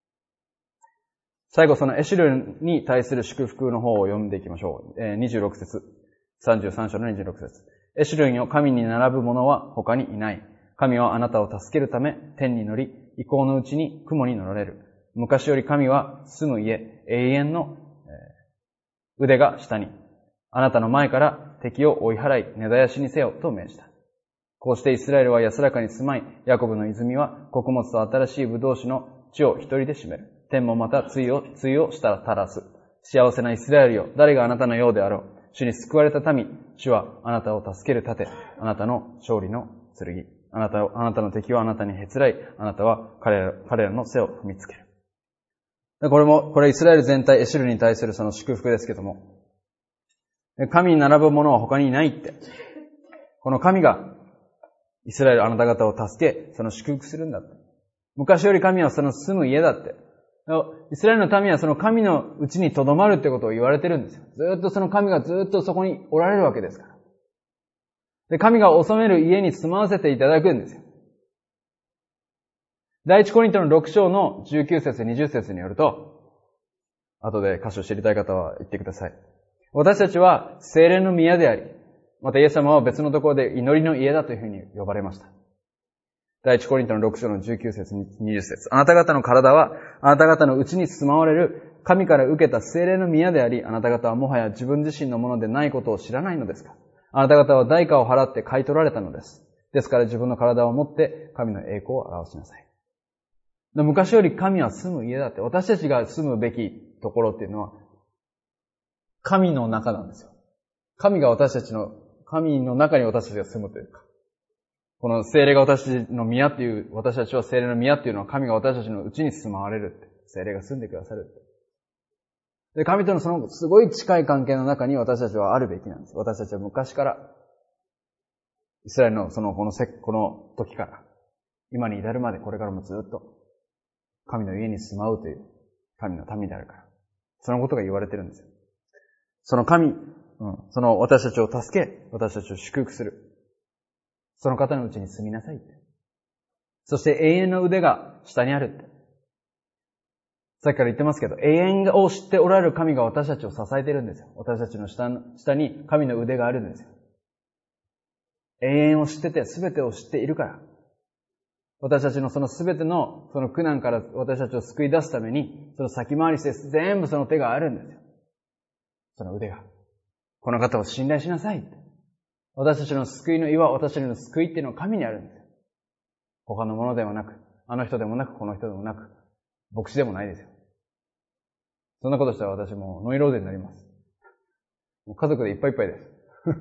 S1: 最後そのエシュルに対する祝福の方を読んでいきましょう。えー、にじゅうろく節。さんじゅうさん章のにじゅうろく節。エシュルンよ、神に並ぶ者は他にいない。神はあなたを助けるため天に乗り、意向のうちに雲に乗られる。昔より神は住む家、永遠の腕が下に。あなたの前から敵を追い払い、根絶やしにせよと命じた。こうしてイスラエルは安らかに住まい、ヤコブの泉は穀物と新しい葡萄酒の地を一人で占める。天もまた露を、露をしたら垂らす。幸せなイスラエルよ、誰があなたのようであろう。主に救われた民、主はあなたを助ける盾、あなたの勝利の剣。あなたを、あなたの敵はあなたにへつらい、あなたは彼ら、彼らの背を踏みつける。これも、これイスラエル全体、エシュルに対するその祝福ですけども、神に並ぶ者は他にいないって。この神が、イスラエルあなた方を助け、その祝福するんだって。昔より神はその住む家だって。イスラエルの民はその神のうちに留まるってことを言われてるんですよ。ずっとその神がずっとそこにおられるわけですから。で、神が治める家に住まわせていただくんですよ。第一コリントのろく章のじゅうきゅう節にじゅう節によると、後で箇所を知りたい方は言ってください。私たちは聖霊の宮であり、またイエス様は別のところで祈りの家だというふうに呼ばれました。第一コリントのろく章のじゅうきゅう節にじゅう節。あなた方の体は、あなた方のうちに住まわれる神から受けた聖霊の宮であり、あなた方はもはや自分自身のものでないことを知らないのですか？あなた方は代価を払って買い取られたのです。ですから自分の体を持って神の栄光を表しなさい。昔より神は住む家だって、私たちが住むべきところっていうのは、神の中なんですよ。神が私たちの、神の中に私たちが住むというか、この聖霊が私たちの宮っていう、私たちは聖霊の宮っていうのは神が私たちのうちに住まわれるって。聖霊が住んでくださるって。で、神とのそのすごい近い関係の中に私たちはあるべきなんです。私たちは昔から、イスラエルのその、このせ、この時から、今に至るまでこれからもずっと、神の家に住まうという、神の民であるから。そのことが言われてるんですよ。その神、うん、その私たちを助け、私たちを祝福する。その方のうちに住みなさいって。そして永遠の腕が下にあるって。 さっきから言ってますけど、永遠を知っておられる神が私たちを支えているんですよ。私たちの下の、下に神の腕があるんですよ。永遠を知ってて、すべてを知っているから。私たちのそのすべてのその苦難から私たちを救い出すために、その先回りして全部その手があるんですよ。その腕が。この方を信頼しなさいって。私たちの救いの岩、私たちの救いっていうのは神にあるんですよ。他のものではなく、あの人でもなく、この人でもなく、牧師でもないですよ。そんなことしたら私もノイローゼになります。もう家族でいっぱいいっぱいです。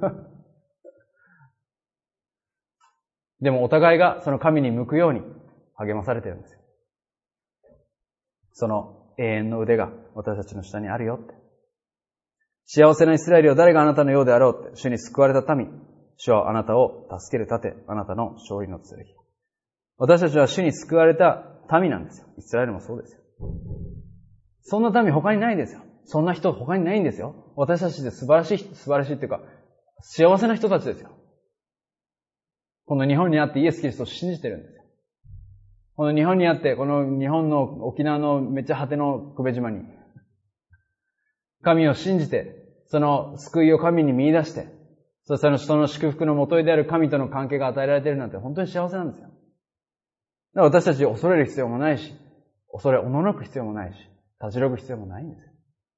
S1: でもお互いがその神に向くように励まされているんですよ。その永遠の腕が私たちの下にあるよって。幸せなイスラエルよ、誰があなたのようであろうって。主に救われた民。主はあなたを助ける盾。あなたの勝利の剣。私たちは主に救われた民なんですよ。イスラエルもそうですよ。そんな民他にないですよ。そんな人他にないんですよ。私たちで素晴らしい、素晴らしいっていうか、幸せな人たちですよ。この日本にあってイエス・キリストを信じてるんですよ。この日本にあって、この日本の沖縄のめっちゃ果ての久米島に、神を信じて、その救いを神に見出して、そしてその祝福の元へである神との関係が与えられているなんて本当に幸せなんですよ。だから私たち恐れる必要もないし、恐れおののく必要もないし、立ち退く必要もないんです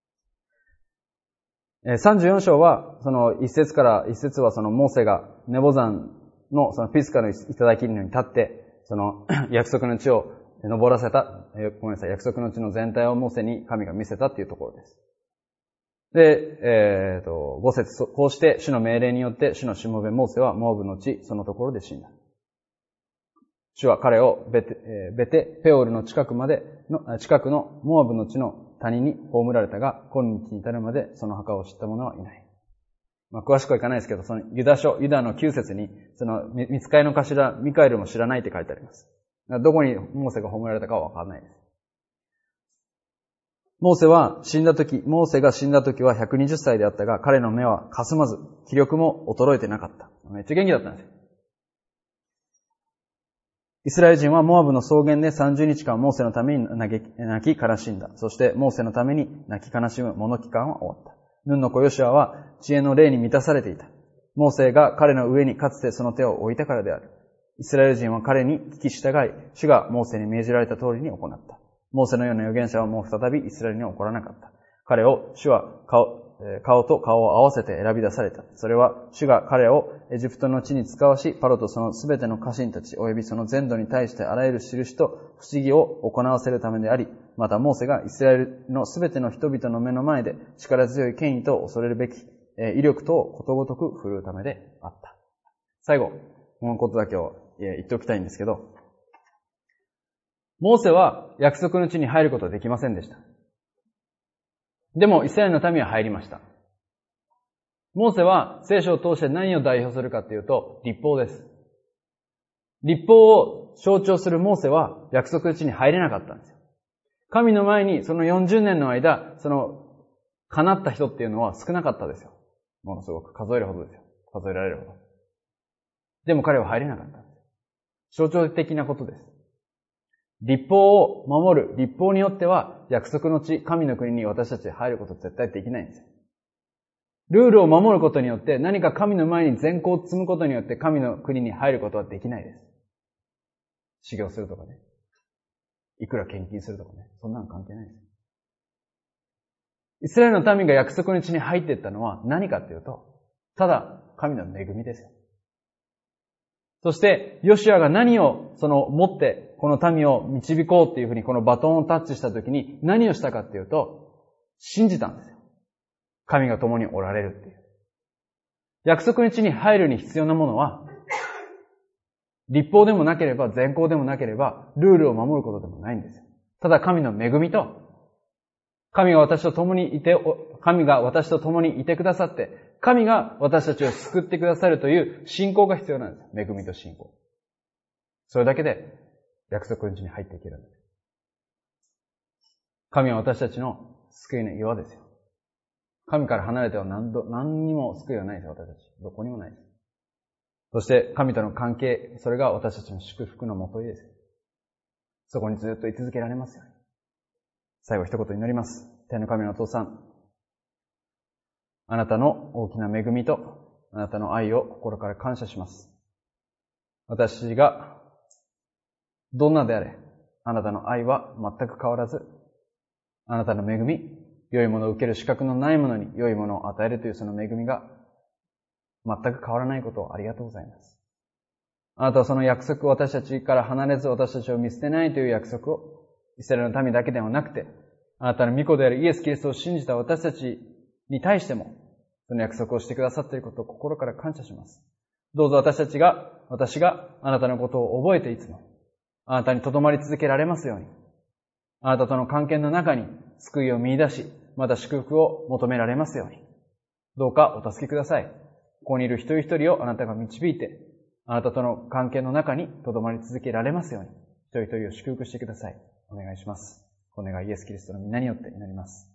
S1: よ。さんじゅうよん章は、その一節から一節はそのモーセがネボ山のそのピスカの頂に立って、その約束の地を登らせた、ごめんなさい、約束の地の全体をモーセに神が見せたっていうところです。で、えっと、ご節、こうして主の命令によって主のしもべモーセはモーブの地、そのところで死んだ。主は彼をベテ、ベテペオルの近くまでの、近くのモーブの地の谷に葬られたが、今日に至るまでその墓を知った者はいない。まあ、詳しくはいかないですけど、そのユダ書、ユダのきゅう節に、その見つかりの頭、ミカエルも知らないって書いてあります。どこにモーセが葬られたかはわからないです。モーセは死んだ時、モーセが死んだ時はひゃくにじゅっさいであったが、彼の目は霞まず、気力も衰えてなかった。めっちゃ元気だったんですよ。イスラエル人はモアブの草原でさんじゅうにちかんモーセのために泣き悲しんだ。そしてモーセのために泣き悲しむ物期間は終わった。ヌンの子ヨシュアは知恵の霊に満たされていた。モーセが彼の上にかつてその手を置いたからである。イスラエル人は彼に聞き従い、主がモーセに命じられた通りに行った。モーセのような預言者はもう再びイスラエルには起こらなかった。彼を主は顔、顔と顔を合わせて選び出された。それは主が彼をエジプトの地に使わし、パロとそのすべての家臣たち及びその全土に対してあらゆる印と不思議を行わせるためであり、またモーセがイスラエルのすべての人々の目の前で力強い権威と恐れるべき威力とをことごとく振るうためであった。最後、このことだけを言っておきたいんですけど、モーセは約束の地に入ることはできませんでした。でも、イスラエルの民は入りました。モーセは聖書を通して何を代表するかというと、律法です。律法を象徴するモーセは約束の地に入れなかったんですよ。神の前にそのよんじゅうねんの間、その、叶った人っていうのは少なかったですよ。ものすごく数えるほどですよ。数えられるほど。でも彼は入れなかったんです。象徴的なことです。律法を守る、律法によっては約束の地、神の国に私たちで入ることは絶対できないんですよ。ルールを守ることによって何か神の前に善行を積むことによって神の国に入ることはできないです。修行するとかね。いくら献金するとかね。そんなの関係ないです。イスラエルの民が約束の地に入っていったのは何かっていうと、ただ神の恵みですよ。そして、ヨシュアが何をその持ってこの民を導こうっていうふうにこのバトンをタッチしたときに何をしたかっていうと、信じたんですよ。神が共におられるっていう。約束の地に入るに必要なものは、律法でもなければ善行でもなければルールを守ることでもないんですよ。ただ神の恵みと、神が私と共にいて、神が私と共にいてくださって、神が私たちを救ってくださるという信仰が必要なんです。恵みと信仰。それだけで約束の地に入っていけるんです。神は私たちの救いの岩ですよ。神から離れては何度、何にも救いはないですよ、私たち。どこにもないです。そして神との関係、それが私たちの祝福のもといです。そこにずっと居続けられますよね。 最後一言祈ります。天の神のお父さん、あなたの大きな恵みとあなたの愛を心から感謝します。私がどんなであれ、あなたの愛は全く変わらず、あなたの恵み、良いものを受ける資格のないものに良いものを与えるというその恵みが全く変わらないことをありがとうございます。あなたはその約束を私たちから離れず私たちを見捨てないという約束をイスラエルの民だけではなくて、あなたの御子であるイエス・キリストを信じた私たちに対してもその約束をしてくださっていることを心から感謝します。どうぞ私たちが、私があなたのことを覚えていつもあなたに留まり続けられますように、あなたとの関係の中に救いを見出し、また祝福を求められますように、どうかお助けください。ここにいる一人一人をあなたが導いて、あなたとの関係の中に留まり続けられますように、一人一人を祝福してください。お願いします。お願いイエス・キリストの皆によって祈ります。